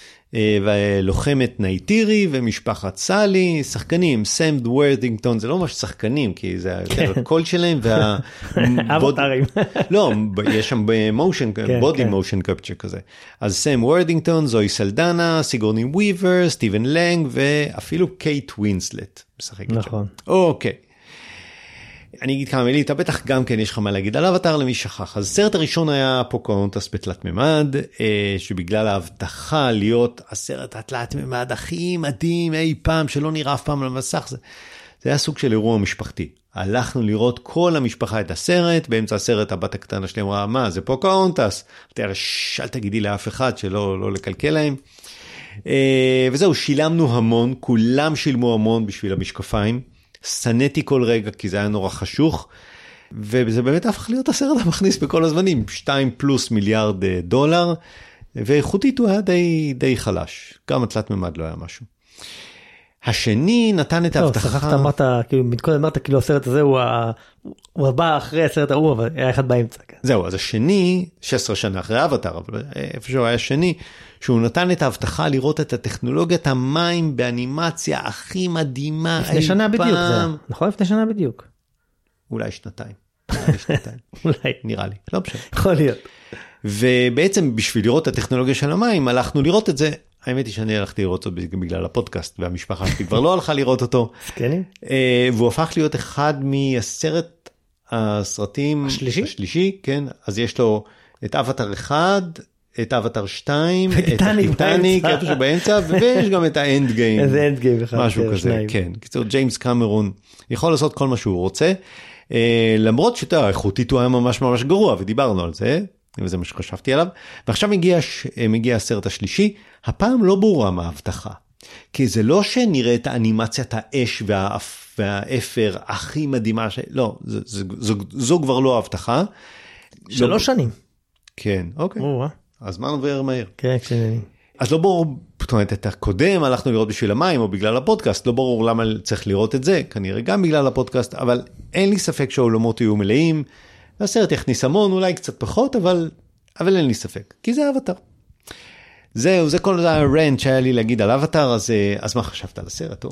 ולוחמת נייטירי ומשפחת סאלי, שחקנים, סם וורדינגטון, זה לא ממש שחקנים, כי זה יותר הקול שלהם, אבטרים. לא, יש שם מושן, בודי מושן קפצ'ר כזה. אז סם וורדינגטון, זוי סלדנה, סיגורני וויבר, סטיבן לנג, ואפילו קייט ווינסלט. נכון. אוקיי. אני אגיד כמה מילים, אתה בטח גם כן יש לך מה להגיד על אבטאר למי שכח. אז הסרט הראשון היה פוקהונטס בתלת ממד, שבגלל ההבטחה להיות הסרט התלת ממד הכי מדהים אי פעם, שלא נראה אף פעם על המסך, זה, זה היה סוג של אירוע משפחתי. הלכנו לראות כל המשפחה את הסרט, באמצע הסרט הבת הקטנה שלי אמרה, מה, זה פוקהונטס? אל תגידי לאף אחד שלא לא לקלקל להם. וזהו, שילמנו המון, כולם שילמו המון בשביל המשקפיים. סניתי כל רגע כי זה היה נורא חשוך, וזה באמת הפך להיות הסרט המכניס בכל הזמנים, שתיים פלוס מיליארד דולר, ואיכותית הוא היה די, די חלש, גם התלת ממד לא היה משהו. השני נתן את ההבטחה... לא, שכחת אמרת, כאילו, מתקודם אמרת, כאילו הסרט הזה הוא, ה... הוא הבא אחרי הסרט ההוא, אבל היה אחד באמצע. כן. זהו, אז השני, שש עשרה שנה אחרי אבטאר, אבל איפשהו היה השני, שהוא נתן את ההבטחה לראות את הטכנולוגיית המים באנימציה הכי מדהימה. לפני שנה בדיוק זה, נכון? לפני שנה בדיוק. אולי שנתיים. אולי שנתיים. אולי. נראה לי, לא משנה. יכול להיות. ובעצם בשביל לראות את הטכנולוגיה של המים, הלכנו לראות את זה. האמת היא שאני הלכתי לראות אותו בגלל הפודקאסט, והמשפחה שלי כבר לא הלכה לראות אותו. סקנים? והוא הפך להיות אחד מעשרת הסרטים השלישי? השלישי, כן. אז יש לו את אבטאר אחד, את אבטאר שתיים, את הטיטניק, איפשהו באמצע, ויש גם את האנד גיים. איזה אנד גיים אחד. משהו כזה, כן. קיצור, ג'יימס קמרון יכול לעשות כל מה שהוא רוצה, למרות שאתה, איכותית הוא היה ממש ממש גרוע, ודיברנו על זה, וזה מה שחשבתי עליו, ועכשיו מגיע, מגיע הסרט השלישי, הפעם לא ברורה מההבטחה, כי זה לא שנראה את האנימציית האש והאף, והאפר הכי מדהימה, ש... לא, זו, זו, זו, זו כבר לא ההבטחה. שלוש לא... שנים. כן, אוקיי. או, הזמן עובר מהר. כן, כן. אז לא ברור, זאת אומרת, את הקודם הלכנו לראות בשביל המים או בגלל הפודקאסט, לא ברור למה צריך לראות את זה, כנראה גם בגלל הפודקאסט, אבל אין לי ספק שהעולמות יהיו מלאים, והסרט יכניס המון, אולי קצת פחות, אבל, אבל אין לי ספק, כי זה אבטאר. זהו, זה כל הרנט שהיה לי להגיד על אבטאר, אז, אז מה חשבת על הסרט?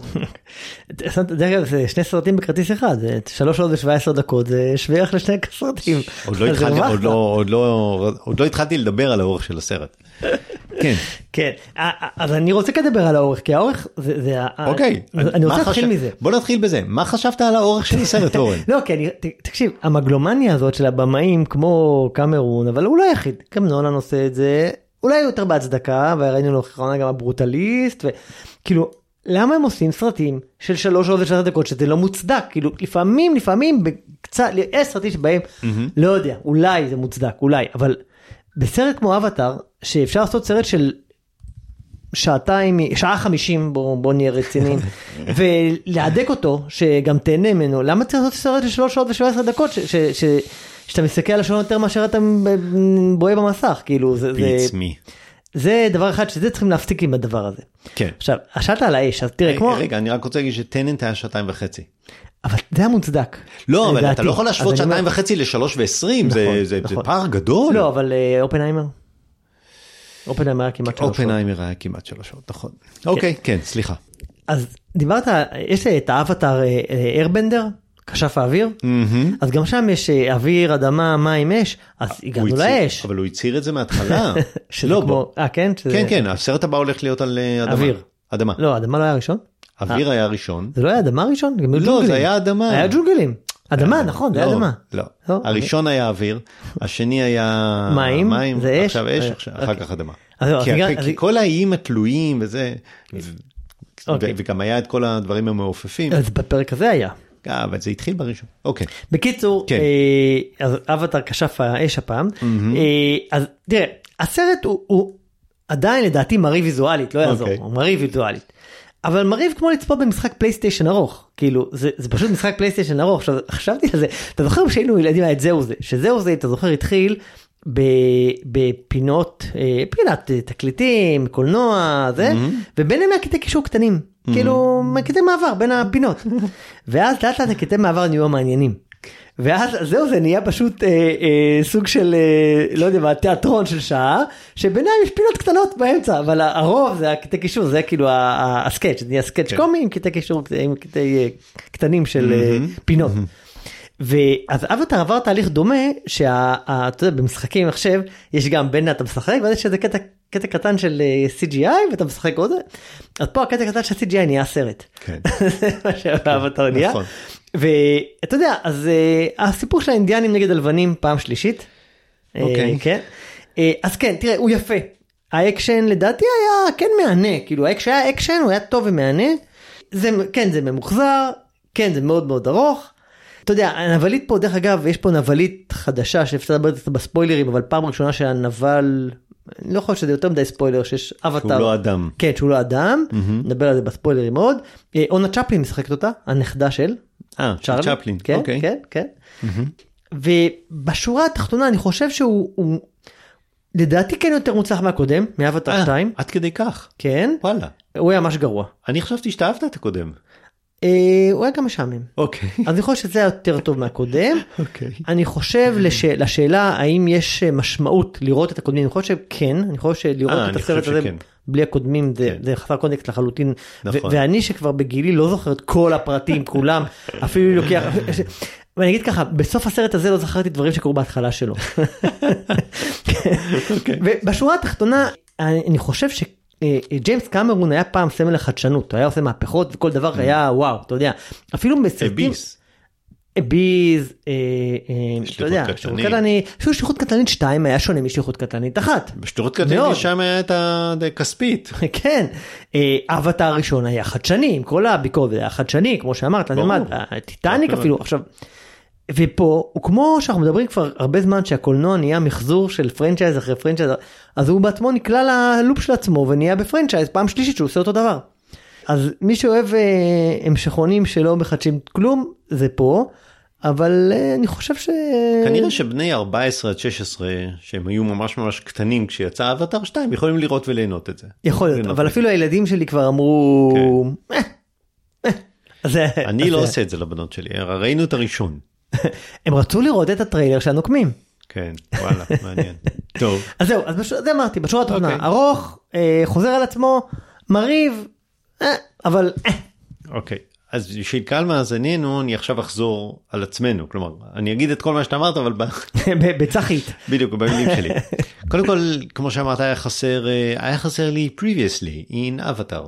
דרך אגב, זה שני סרטים בכרטיס אחד, זה שלוש שעות ושבע עשרה דקות, זה שווה ערך לשני סרטים. עוד לא התחלתי, עוד לא, עוד לא, עוד לא התחלתי לדבר על האורך של הסרט. כן. כן, אז אני רוצה לדבר על האורך, כי האורך זה... אוקיי. אני רוצה להתחיל מזה. בוא נתחיל בזה. מה חשבת על האורך של הסרט, אורן? לא, כי תקשיב, המגלומניה הזאת של הבמאים כמו קמרון, אבל הוא לא היחיד, גם נולן עושה את זה, אולי יותר בהצדקה, וראינו לאחרונה גם הברוטליסט, וכאילו, למה הם עושים סרטים של שלוש שעות ושלוש דקות, שזה לא מוצדק, כאילו, לפעמים, לפעמים, בקצת, יש סרטים שבהם, לא יודע, אולי זה מוצדק, אולי, אבל בסרט כמו אבטאר, שאפשר לעשות סרט של שעתיים, שעה חמישים, בוא, בוא נהיה רציניים, ולהדק אותו, שגם תהנה ממנו, למה צריך לעשות סרט של שלוש שעות ושבע עשרה דקות, ש... ש, ש שאתה מסתכל על השעון יותר מאשר אתה בוהה במסך, כאילו, זה, זה, זה דבר אחד שזה צריכים להפסיק עם הדבר הזה. כן. עכשיו, השעת על האש, אז תראה, כמו... רגע, אני רק רוצה להגיד שטננט היה שעתיים וחצי. אבל זה היה מוצדק. לא, אבל אתה לא יכול להשוות שעתיים וחצי לשלוש ועשרים, זה פער גדול. לא, אבל אופנהיימר. אופנהיימר היה כמעט שלוש שעות. אופנהיימר היה כמעט שלוש שעות, נכון. אוקיי, כן, סליחה. אז דיברת, יש את האבטאר איירבנדר, כשף האוויר, אז גם שם יש אוויר, אדמה, מים, אש, אז הגענו לאש. אבל הוא הצהיר את זה מההתחלה. לא, בוא. אה, כן? כן, כן, הסרט הבא הולך להיות על אדמה. אוויר. אדמה. לא, אדמה לא היה ראשון? אוויר היה ראשון. זה לא היה אדמה ראשון? לא, זה היה אדמה. היה ג'ונגלים. אדמה, נכון, זה היה אדמה. לא, הראשון היה אוויר, השני היה מים, זה אש. עכשיו אש, אחר כך אדמה. כי כל האיים התלויים וזה, וגם היה את כל הדברים המעופפים. אז בפרק הזה היה. אבל זה התחיל בראשון. אוקיי. בקיצור, אז אבטאר כשף האש הפעם, אז תראה, הסרט הוא עדיין לדעתי מראי ויזואלית, לא יעזור, הוא מראי ויזואלית. אבל מריב כמו לצפות במשחק פלייסטיישן ארוך, כאילו, זה, זה פשוט משחק פלייסטיישן ארוך, עכשיו, חשבתי על זה, אתה זוכר שהיינו ילדים את זהו זה, שזהו זה, אתה זוכר, התחיל בפינות, פינת תקליטים, קולנוע, זה, וביניהם היה קטעי קישור קטנים, כאילו, קטעי מעבר בין הפינות, ואז לאט לאט הקטעי מעבר נהיו מעניינים. ואז זהו זה נהיה פשוט אה, אה, סוג של, אה, לא יודע מה, תיאטרון של שעה, שביניהם יש פינות קטנות באמצע, אבל הרוב זה הקטעי קישור, זה כאילו הסקאץ', זה נהיה סקאץ' קומי עם קטעי קישור, עם קטעי קטנים של פינות. ואז אבטאר עבר תהליך דומה, שאתה יודע, במשחקים מחשב, יש גם בין אתה משחק, ואז יש איזה קטע, קטע קטן של סי ג'י איי, ואתה משחק עוד זה, אז פה הקטע קטן של סי ג'י איי נהיה סרט. כן. זה מה שאבטאר נהיה. נכון. ואתה יודע, אז uh, הסיפור של האינדיאנים נגד הלבנים פעם שלישית. אוקיי. Okay. כן. Uh, אז כן, תראה, הוא יפה. האקשן לדעתי היה כן מענה, כאילו האקשן היה אקשן, הוא היה טוב ומענה. זה, כן, זה ממוחזר, כן, זה מאוד מאוד ארוך. אתה יודע, הנבלית פה, דרך אגב, יש פה נבלית חדשה, שאפשר לדבר את זה בספוילרים, אבל פעם ראשונה שהנבל, אני לא חושב שזה יותר מדי ספוילר, שיש אבטאר. שהוא לא אדם. כן, שהוא לא אדם, mm-hmm. נדבר על זה בספוילרים מאוד. Uh, אונה צ'פלין משחקת אותה, הנכדה של. אה, של צ'פלין, כן, אוקיי. כן, כן. ובשורה התחתונה אני חושב שהוא, לדעתי כן יותר מוצלח מהקודם, מאבטאר שתיים. עד כדי כך? כן. וואלה. הוא היה ממש גרוע. אני חשבתי שאתה אהבת את הקודם. הוא היה גם משעמם. אוקיי. אז אני חושב שזה היה יותר טוב מהקודם. אוקיי. אני חושב לשאלה האם יש משמעות לראות את הקודמים, אני חושב שכן, אני חושב שלראות את הסרט הזה בלי הקודמים זה חסר קונטקסט לחלוטין, ואני שכבר בגילי לא זוכר את כל הפרטים כולם, אפילו לוקח, ואני אגיד ככה, בסוף הסרט הזה לא זכרתי דברים שקורו בהתחלה שלו. ובשורה התחתונה אני חושב ש ג'יימס קמרון היה פעם סמל לחדשנות, הוא היה עושה מהפכות וכל דבר היה וואו, אתה יודע, אפילו בסרטים, ביז, אתה יודע, אפילו שליחות קטלנית שתיים היה שונה משליחות קטלנית אחת. בשליחות קטלנית שם היה את הכספית. כן, אבטאר הראשון היה חדשני, עם כל הביקורת, היה חדשני, כמו שאמרת, טיטניק אפילו, עכשיו, ופה, הוא כמו שאנחנו מדברים כבר הרבה זמן שהקולנוע נהיה מחזור של פרנצ'ייז אחרי פרנצ'ייז, אז הוא בעצמו נקלע ללופ של עצמו ונהיה בפרנצ'ייז פעם שלישית שהוא עושה אותו דבר. אז מי שאוהב אה, המשכונים שלא מחדשים כלום, זה פה, אבל אה, אני חושב ש... כנראה שבני ארבע עשרה עד שש עשרה, שהם היו ממש ממש קטנים כשיצא אבטאר שתיים, יכולים לראות וליהנות את זה. יכול להיות, אבל אפילו הילדים שלי כבר אמרו... אני לא עושה את זה לבנות שלי, ראינו את הראשון. הם רצו לראות את הטריילר של הנוקמים. כן, וואלה, מעניין. טוב. אז זהו, אז זה אמרתי, בשורה התחתונה, ארוך, חוזר על עצמו, מריב, אבל... אוקיי, אז בשביל קהל מאזיננו, אני עכשיו אחזור על עצמנו, כלומר, אני אגיד את כל מה שאתה אמרת, אבל... בצחית. בדיוק, במילים שלי. קודם כל, כמו שאמרת, היה חסר, היה חסר לי previously in Avatar,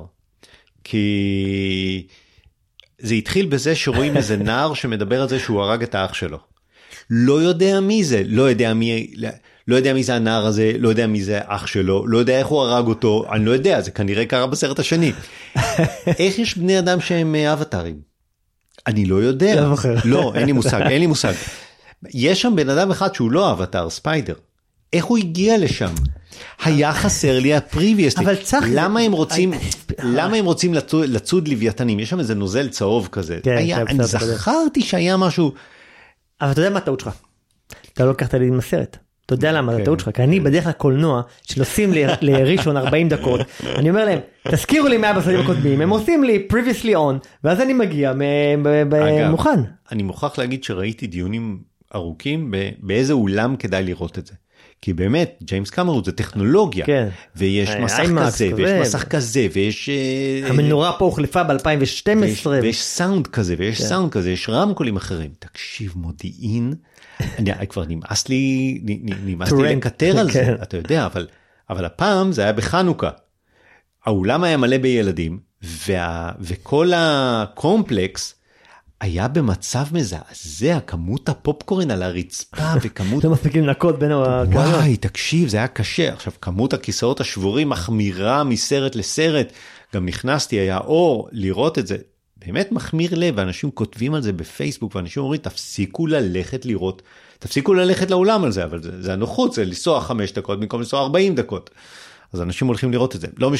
כי... זה התחיל בזה שרואים איזה נער שמדבר על זה שהוא הרג את האח שלו. לא יודע מי זה, לא יודע מי, לא יודע מי זה הנער הזה, לא יודע מי זה אח שלו, לא יודע איך הוא הרג אותו, אני לא יודע, זה כנראה קרה בסרט השני. איך יש בני אדם שהם אבטרים? אני לא יודע. לא, אין לי מושג, אין לי מושג. יש שם בן אדם אחד שהוא לא אבטר, ספיידר. איך הוא הגיע לשם? היה חסר לי הפריוויסטי. למה הם רוצים, למה הם רוצים לצוד לוויתנים? יש שם איזה נוזל צהוב כזה. אני זכרתי שהיה משהו. אבל אתה יודע מה הטעות שלך? אתה לא לקחת לי עם הסרט. אתה יודע למה הטעות שלך? כי אני בדרך לקולנוע, שנוסעים לראשון ארבעים דקות, אני אומר להם, תזכירו לי מה בסרטים הקודמים, הם עושים לי previously on, ואז אני מגיע מוכן. אני מוכרח להגיד שראיתי דיונים ארוכים באיזה אולם כדאי לראות את זה. כי באמת, ג'יימס קמרון זה טכנולוגיה, כן. ויש מסך כזה, ויש מסך כזה, ויש... המנורה פה הוחלפה ב-אלפיים ושתים עשרה. ויש, ויש סאונד כזה, ויש כן. סאונד כזה, יש רמקולים אחרים. תקשיב, מודיעין, אני כבר נמאס לי, נמאס לי לקטר על זה, אתה יודע, אבל, אבל הפעם זה היה בחנוכה. האולם היה מלא בילדים, וה, וכל הקומפלקס, היה במצב מזעזע, כמות הפופקורן על הרצפה וכמות... לא מספיקים לנקות בין הקהלות. וואי, תקשיב, זה היה קשה. עכשיו, כמות הכיסאות השבורים מחמירה מסרט לסרט. גם נכנסתי, היה אור, לראות את זה. באמת מחמיר לב, ואנשים כותבים על זה בפייסבוק, ואנשים אומרים, תפסיקו ללכת לראות, תפסיקו ללכת לאולם על זה, אבל זה, זה הנוחות, זה לנסוע חמש דקות, במקום לנסוע ארבעים דקות. אז אנשים הולכים לראות את זה, לא משנה.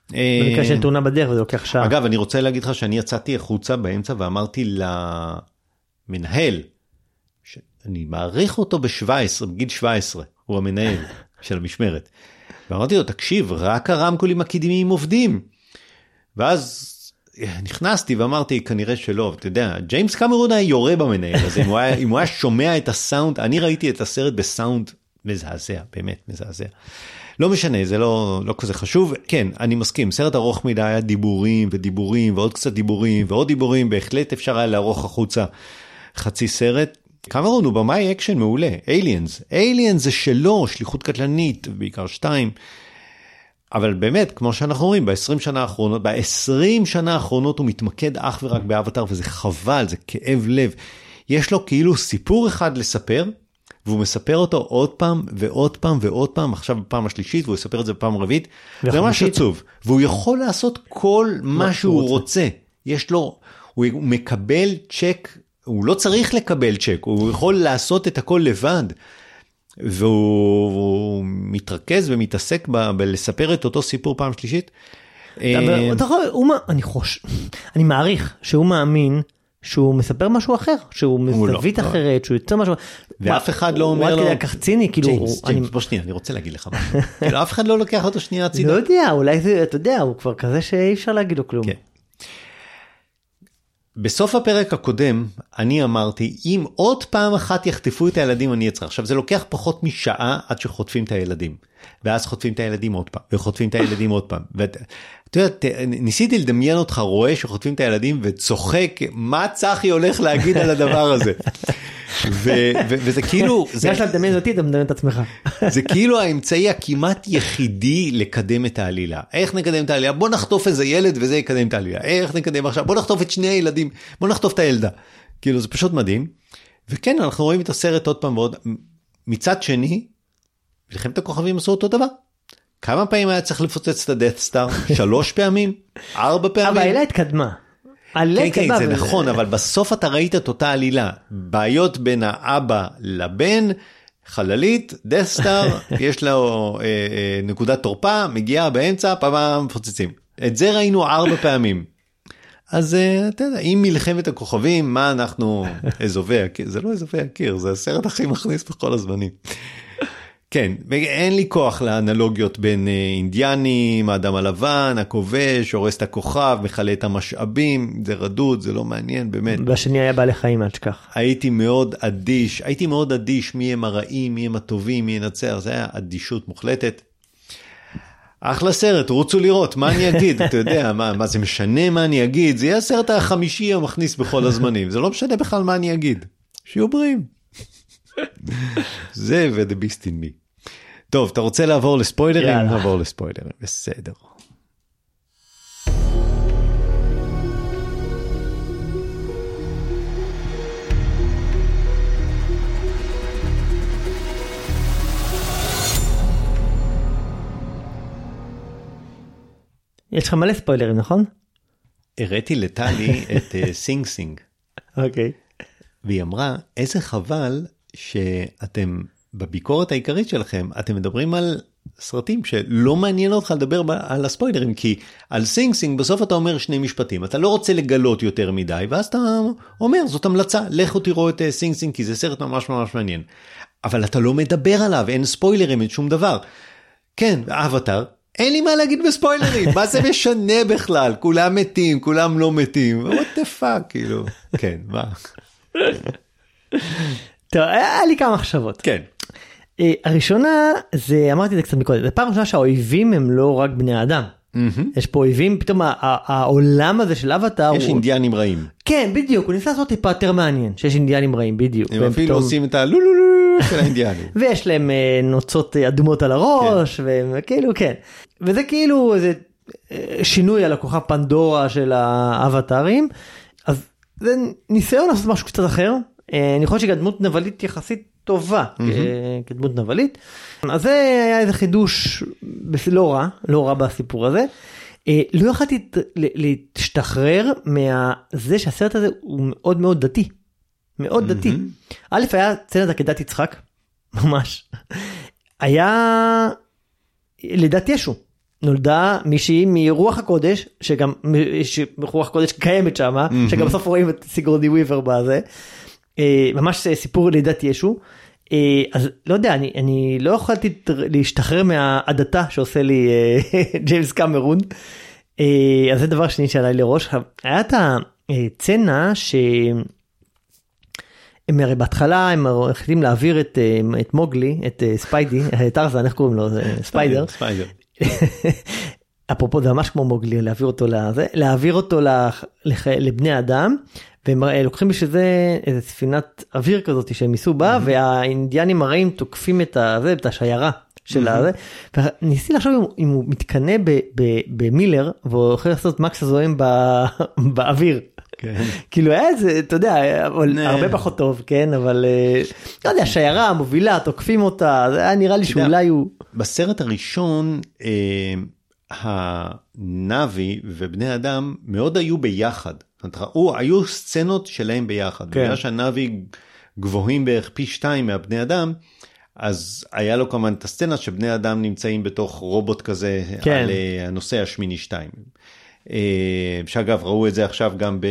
במקרה של תאונה בדרך, וזה לוקח שעה. אגב, אני רוצה להגיד לך שאני יצאתי החוצה באמצע, ואמרתי למנהל, שאני מעריך אותו ב-שבע עשרה, בגיל שבע עשרה, הוא המנהל של המשמרת. ואמרתי לו, תקשיב, רק הרמקולים הקדמיים עובדים. ואז נכנסתי ואמרתי, כנראה שלא, אתה יודע, ג'יימס קמרון היה יורה במנהל הזה, אם הוא היה, אם הוא היה שומע את הסאונד, אני ראיתי את הסרט בסאונד מזעזע, באמת מזעזע. לא משנה, זה לא, לא כזה חשוב. כן, אני מסכים, סרט ארוך מדי היה דיבורים ודיבורים ועוד קצת דיבורים ועוד דיבורים, בהחלט אפשר היה לערוך החוצה חצי סרט. קמרון הוא במאי אקשן מעולה, Aliens. Aliens זה שלו, שליחות קטלנית, בעיקר שתיים. אבל באמת, כמו שאנחנו רואים, ב-עשרים שנה האחרונות, ב-עשרים שנה האחרונות הוא מתמקד אך ורק באבטר, וזה חבל, זה כאב לב. יש לו כאילו סיפור אחד לספר, והוא מספר אותו עוד פעם ועוד פעם ועוד פעם, עכשיו בפעם השלישית, והוא יספר את זה בפעם הרביעית, זה ממש עצוב. והוא יכול לעשות כל מה שהוא רוצה. יש לו, הוא מקבל צ'ק, הוא לא צריך לקבל צ'ק, הוא יכול לעשות את הכל לבד. והוא מתרכז ומתעסק בלספר את אותו סיפור פעם שלישית. אני חושב, אני מעריך שהוא מאמין שהוא מספר משהו אחר, שהוא מזווית אחרת, שהוא יוצא משהו, ואף אחד לא אומר לו, הוא עד כדי קחציני, כאילו, ג'יימס, בוא שנייה, אני רוצה להגיד לך משהו, כאילו אף אחד לא לוקח אותו שנייה הצידה. לא יודע, אולי זה, אתה יודע, הוא כבר כזה שאי אפשר להגיד לו כלום. בסוף הפרק הקודם, אני אמרתי, אם עוד פעם אחת יחטפו את הילדים, אני אצטרך. עכשיו, זה לוקח פחות משעה עד שחוטפים את הילדים. ואז חוטפים את הילדים עוד פעם, וחוטפים את הילדים עוד פעם. ואתה יודע, ניסיתי לדמיין אותך רואה שחוטפים את הילדים, וצוחק, מה צחי הולך להגיד על הדבר הזה? וזה כאילו... זה שאתה מדמיין אותי, אתה מדמיין את עצמך. זה כאילו האמצעי הכמעט יחידי לקדם את העלילה. איך נקדם את העלילה? בוא נחטוף איזה ילד וזה יקדם את העלילה. איך נקדם עכשיו? בוא נחטוף את שני הילדים, בוא נחטוף את הילדה. כאילו זה פשוט מדהים. וכן, אנחנו רואים את הסרט עוד פעם ועוד. מצד שני, מלחמת הכוכבים עשו אותו דבר. כמה פעמים היה צריך לפוצץ את הדאט סטאר? שלוש פעמים? ארבע פעמים? אבל העלילה התקדמה. כן, כן, זה נכון, אבל בסוף אתה ראית את אותה עלילה. בעיות בין האבא לבן, חללית, דסטאר, יש לו אה, אה, נקודת תורפה, מגיעה באמצע, פעם מפוצצים. את זה ראינו ארבע פעמים. אז אה, אתה יודע, אם מלחמת הכוכבים, מה אנחנו, אזובי הקיר, זה לא אזובי הקיר, זה הסרט הכי מכניס בכל הזמנים. כן, אין לי כוח לאנלוגיות בין אינדיאנים, האדם הלבן, הכובש, הורס את הכוכב, מחלה את המשאבים, זה רדוד, זה לא מעניין, באמת. והשני היה בעלי חיים, עד שכך. הייתי מאוד אדיש, הייתי מאוד אדיש מי הם הרעים, מי הם הטובים, מי ינצח, זה היה אדישות מוחלטת. אחלה סרט, רוצו לראות, מה אני אגיד? אתה יודע, מה, מה זה משנה מה אני אגיד? זה יהיה הסרט החמישי המכניס בכל הזמנים, זה לא משנה בכלל מה אני אגיד. שיהיו בריאים. זה ו-The Beast in Me. טוב, אתה רוצה לעבור לספוילרים? נעבור לספוילרים, בסדר. יש לך מלא ספוילרים, נכון? הראיתי לטלי את סינג סינג. אוקיי. והיא אמרה, איזה חבל שאתם, בביקורת העיקרית שלכם, אתם מדברים על סרטים שלא מעניין אותך לדבר על הספוילרים, כי על סינג סינג בסוף אתה אומר שני משפטים, אתה לא רוצה לגלות יותר מדי, ואז אתה אומר, זאת המלצה, לכו תראו את סינג סינג, כי זה סרט ממש ממש מעניין. אבל אתה לא מדבר עליו, אין ספוילרים, אין שום דבר. כן, אבטר, אין לי מה להגיד בספוילרים, מה זה משנה בכלל? כולם מתים, כולם לא מתים, what the fuck, כאילו, כן, מה? טוב, היה לי כמה מחשבות. כן. הראשונה, זה, אמרתי את זה קצת מקודם, זה פעם ראשונה שהאויבים הם לא רק בני אדם. יש פה אויבים, פתאום העולם הזה של אבטר... יש אינדיאנים רעים. כן, בדיוק, הוא ניסה לעשות טיפה יותר מעניין, שיש אינדיאנים רעים, בדיוק. הם אפילו עושים את הלולולו של האינדיאנים. ויש להם נוצות אדומות על הראש, וכאילו, כן. וזה כאילו איזה שינוי על הכוכב פנדורה של האבטרים, אז זה ניסיון לעשות משהו קצת אחר, אני חושב שדמות נבלית יחסית טובה, כדמות נבלית, אז זה היה איזה חידוש לא רע, לא רע בסיפור הזה, לא יכולתי להשתחרר מזה שהסרט הזה הוא מאוד מאוד דתי, מאוד דתי, א' היה צנת עקדת יצחק, ממש, היה לידת ישו, נולדה מישהי מרוח הקודש, שגם רוח הקודש קיימת שם, שגם בסוף רואים את סיגורני וויבר בזה, ממש סיפור לידת ישו, אז לא יודע, אני, אני לא יכולתי להשתחרר מהעדתה שעושה לי ג'יימס קמרון, אז זה דבר שני שעלה לי לראש, היה את הצנה ש... הם הרי בהתחלה הם החליטים להעביר את, את מוגלי, את ספיידי, את ארזן, איך קוראים לו? ספיידר. ספיידר. אפרופו זה ממש כמו מוגלי, להעביר אותו לזה, להעביר אותו לח, לבני אדם, והם לוקחים בשביל זה איזו ספינת אוויר כזאת שהם ייסעו בה, mm-hmm. והאינדיאנים הרעים תוקפים את, הזה, את השיירה של mm-hmm. הזה, וניסיתי לחשוב אם, אם הוא מתקנה ב, ב, במילר, והוא יכול לעשות מקס הזוהם באוויר. כאילו היה איזה, אתה יודע, הרבה פחות טוב, כן, אבל לא יודע, השיירה המובילה, תוקפים אותה, זה היה נראה לי שאולי הוא... בסרט הראשון, הנאבי ובני אדם מאוד היו ביחד, ראו, היו סצנות שלהם ביחד, בגלל שהנאבי גבוהים בערך פי שתיים מהבני אדם, אז היה לו כמובן את הסצנה שבני אדם נמצאים בתוך רובוט כזה, על הנושא השמיני שתיים. שאגב ראו את זה עכשיו גם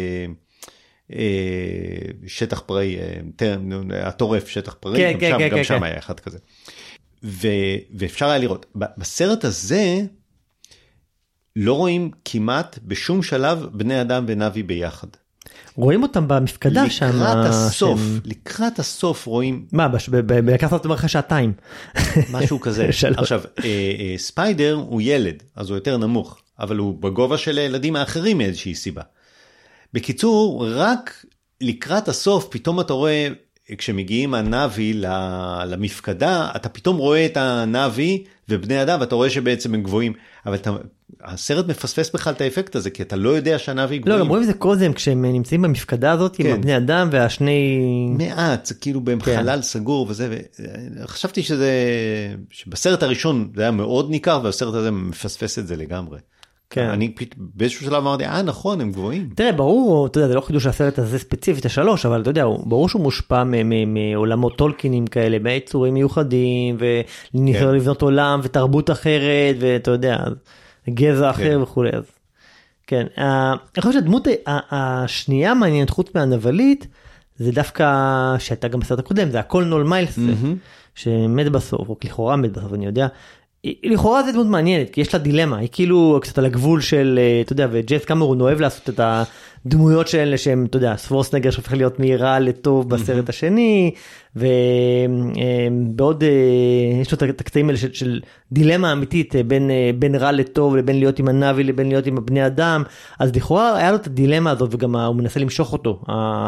בשטח פראי, הטורף שטח פראי, גם שם היה אחד כזה. ואפשר היה לראות, בסרט הזה לא רואים כמעט בשום שלב בני אדם ונאבי ביחד. רואים אותם במפקדה שם. לקראת הסוף, לקראת הסוף רואים. מה, לקחת אותם אחרי שעתיים. משהו כזה. עכשיו, ספיידר הוא ילד, אז הוא יותר נמוך. אבל הוא בגובה של הילדים האחרים מאיזושהי סיבה. בקיצור, רק לקראת הסוף, פתאום אתה רואה, כשמגיעים הנאבי למפקדה, אתה פתאום רואה את הנאבי ובני אדם, ואתה רואה שבעצם הם גבוהים, אבל אתה, הסרט מפספס בכלל את האפקט הזה, כי אתה לא יודע שהנאבי גבוהים. לא, גם רואים את זה קודם, כשהם נמצאים במפקדה הזאת, כן. עם הבני אדם והשני... מעט, זה כאילו בחלל כן. סגור וזה, וחשבתי שזה, שבסרט הראשון זה היה מאוד ניכר, והסרט הזה מפספס את זה לגמרי. כן. אני באיזשהו שלב אמרתי, אה נכון, הם גבוהים. תראה, ברור, אתה יודע, זה לא חידוש הסרט הזה ספציפית השלוש, אבל אתה יודע, ברור שהוא מושפע מעולמות טולקינים כאלה, ביצורים מיוחדים, וניסיון לבנות עולם, ותרבות אחרת, ואתה יודע, גזע אחר וכו'. כן, אני חושב שהדמות השנייה מעניינת חוץ מהנבלית, זה דווקא שהייתה גם בסרט הקודם, זה הקולנול מיילס, שמת בסוף, או לכאורה מת בסוף, אני יודע, לכאורה זה דמות מעניינת, כי יש לה דילמה, היא כאילו קצת על הגבול של, אתה יודע, וג'יימס קמרון אוהב לעשות את הדמויות שאלה שהם, אתה יודע, סוורסנגר שהופך להיות מהירה לטוב בסרט השני, ובעוד, יש לו את הקטעים האלה של, של דילמה אמיתית בין, בין רע לטוב, לבין להיות עם הנאבי, לבין להיות עם הבני אדם, אז לכאורה היה לו את הדילמה הזאת, וגם הוא מנסה למשוך אותו,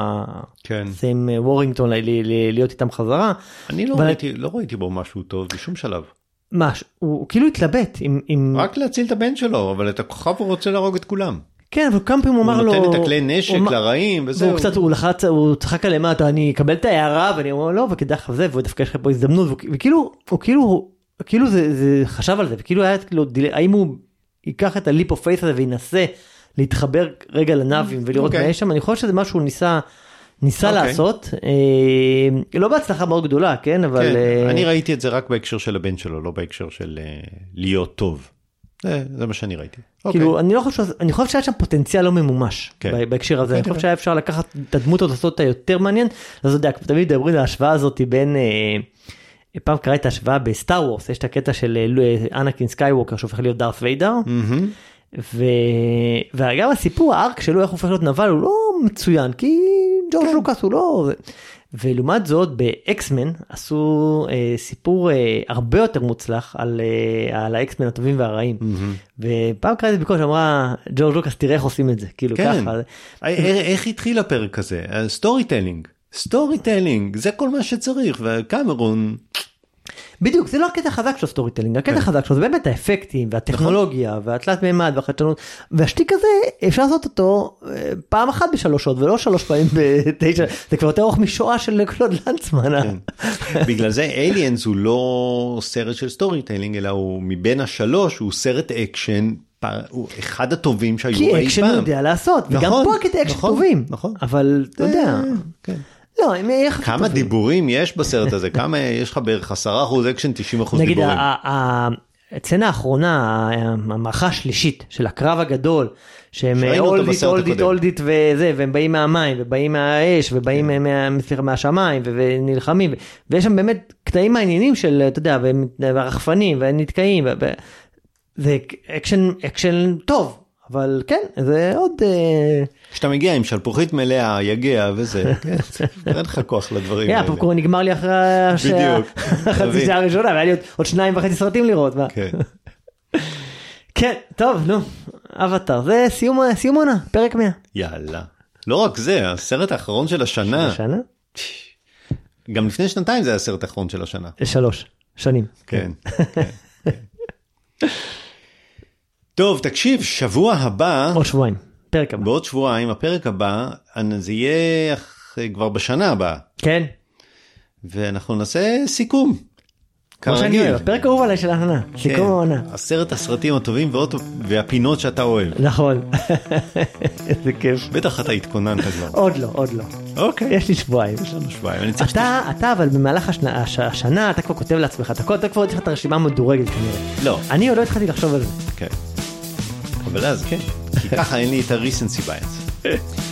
כן. זה עם וורינגטון, להיות איתם חזרה. אני לא ראיתי, לא ראיתי בו משהו טוב, בשום שלב. מה, הוא, הוא כאילו התלבט עם, עם... רק להציל את הבן שלו, אבל את הכוכב הוא רוצה להרוג את כולם. כן, אבל כמה פעמים הוא אמר לו... הוא נותן את הכלי נשק הוא... לרעים, וזהו. והוא קצת, הוא לחץ, הוא צחק עליהם, אני אקבל את ההערה, ואני אומר, לא, וכדאי לך זה, ודווקא יש לך פה הזדמנות, וכאילו, הוא כאילו, כאילו זה, זה חשב על זה, וכאילו היה, כאילו, האם הוא ייקח את הליפ אוף פייס הזה, וינסה להתחבר רגע לנאבים, ולראות מה יש שם, אני חושב שזה משהו הוא ניסה... ניסה okay. לעשות, אה, לא בהצלחה מאוד גדולה, כן, אבל... כן, אה... אני ראיתי את זה רק בהקשר של הבן שלו, לא בהקשר של אה, להיות טוב. זה, זה מה שאני ראיתי. כאילו, okay. אני לא חושב, אני חושב שהיה שם פוטנציאל לא ממומש, okay. בהקשר הזה. Okay. אני חושב שהיה אפשר לקחת את הדמות הזאת, לעשות אותה יותר מעניין, אז אתה יודע, תמיד מדברים על ההשוואה הזאת בין... אה, פעם קראתי את ההשוואה בסטאר וורס, יש את הקטע של אה, אנקין סקייווקר, שהופך להיות דארת ויידר, mm-hmm. ו... וגם הסיפור, הארק שלו, איך הוא הופך להיות נבל, הוא לא מצוין, כי... ג'ורג' לוקאס הוא לא... ולעומת זאת, באקסמן עשו אה, סיפור אה, הרבה יותר מוצלח על, אה, על האקסמן הטובים והרעים. Mm-hmm. ופעם קראתי בקול שאמרה, ג'ורג' לוקאס, תראה איך עושים את זה, כאילו כן. ככה. איך התחיל הפרק הזה? סטורי טלינג. סטורי טלינג, זה כל מה שצריך, וקמרון... בדיוק, זה לא הקטע החזק של סטורי טלינג, הקטע החזק שלו זה באמת האפקטים והטכנולוגיה והתלת מימד והחדשנות, והשתיק הזה אפשר לעשות אותו פעם אחת בשלוש שעות ולא שלוש פעמים בתשע, זה כבר יותר ארוך משואה של קלוד לנצמן. בגלל זה אליאנס הוא לא סרט של סטורי טלינג, אלא הוא מבין השלוש, הוא סרט אקשן, הוא אחד הטובים שהיו אי פעם. כי אקשן הוא יודע לעשות, וגם פה הקטע אקשן טובים, אבל אתה יודע... לא, כמה דיבורים יש בסרט הזה? כמה יש לך בערך עשרה אחוז אקשן, תשעים אחוז דיבורים? נגיד, הצצנה האחרונה, המערכה השלישית של הקרב הגדול, שהם אולדית, אולדית, אולדית וזה, והם באים מהמים, ובאים מהאש, ובאים מהשמיים, ונלחמים, ויש שם באמת קטעים מעניינים של, אתה יודע, והרחפנים, ונתקעים, זה אקשן, אקשן טוב, אבל כן, זה עוד... כשאתה מגיע עם שלפוחית מלאה, יגע וזה, אין לך כוח לדברים האלה. הפופקורן נגמר לי אחרי החצי שעה הראשונה, והיה לי עוד שניים וחצי סרטים לראות. כן, טוב, נו, אבטר, זה סיום עונה, פרק מאה. יאללה. לא רק זה, הסרט האחרון של השנה. של השנה? גם לפני שנתיים זה היה הסרט האחרון של השנה. שלוש שנים. כן, כן. טוב, תקשיב, שבוע הבא... עוד שבועיים, פרק הבא. בעוד שבועיים, הפרק הבא, זה יהיה כבר בשנה הבאה. כן. ואנחנו נעשה סיכום. כמו שאני אוהב, הפרק אהוב עליי של העונה. סיכום העונה. עשרת הסרטים הטובים והפינות שאתה אוהב. נכון. איזה כיף. בטח אתה התכוננת כבר. עוד לא, עוד לא. אוקיי. יש לי שבועיים. יש לנו שבועיים. אתה, אתה, אבל במהלך השנה, אתה כבר כותב לעצמך, אתה כבר התחלת הרשימה מדורגת כנראה. לא. אני עוד לא התחלתי לחשוב על זה. כן. אבל אז כן. כי ככה אין לי את ה-recency bias.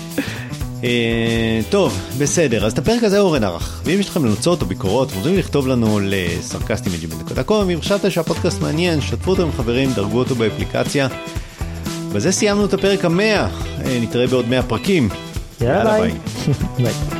טוב, בסדר, אז את הפרק הזה אורן ערך, ואם יש לכם נוצות או ביקורות, מוזרים לכתוב לנו לסרקסטים את ג'ימייל דוט קום, אם חשבת שהפודקאסט מעניין, שתפו אותו עם חברים, דרגו אותו באפליקציה. בזה סיימנו את הפרק המאה, נתראה בעוד מאה פרקים. יאללה ביי. ביי.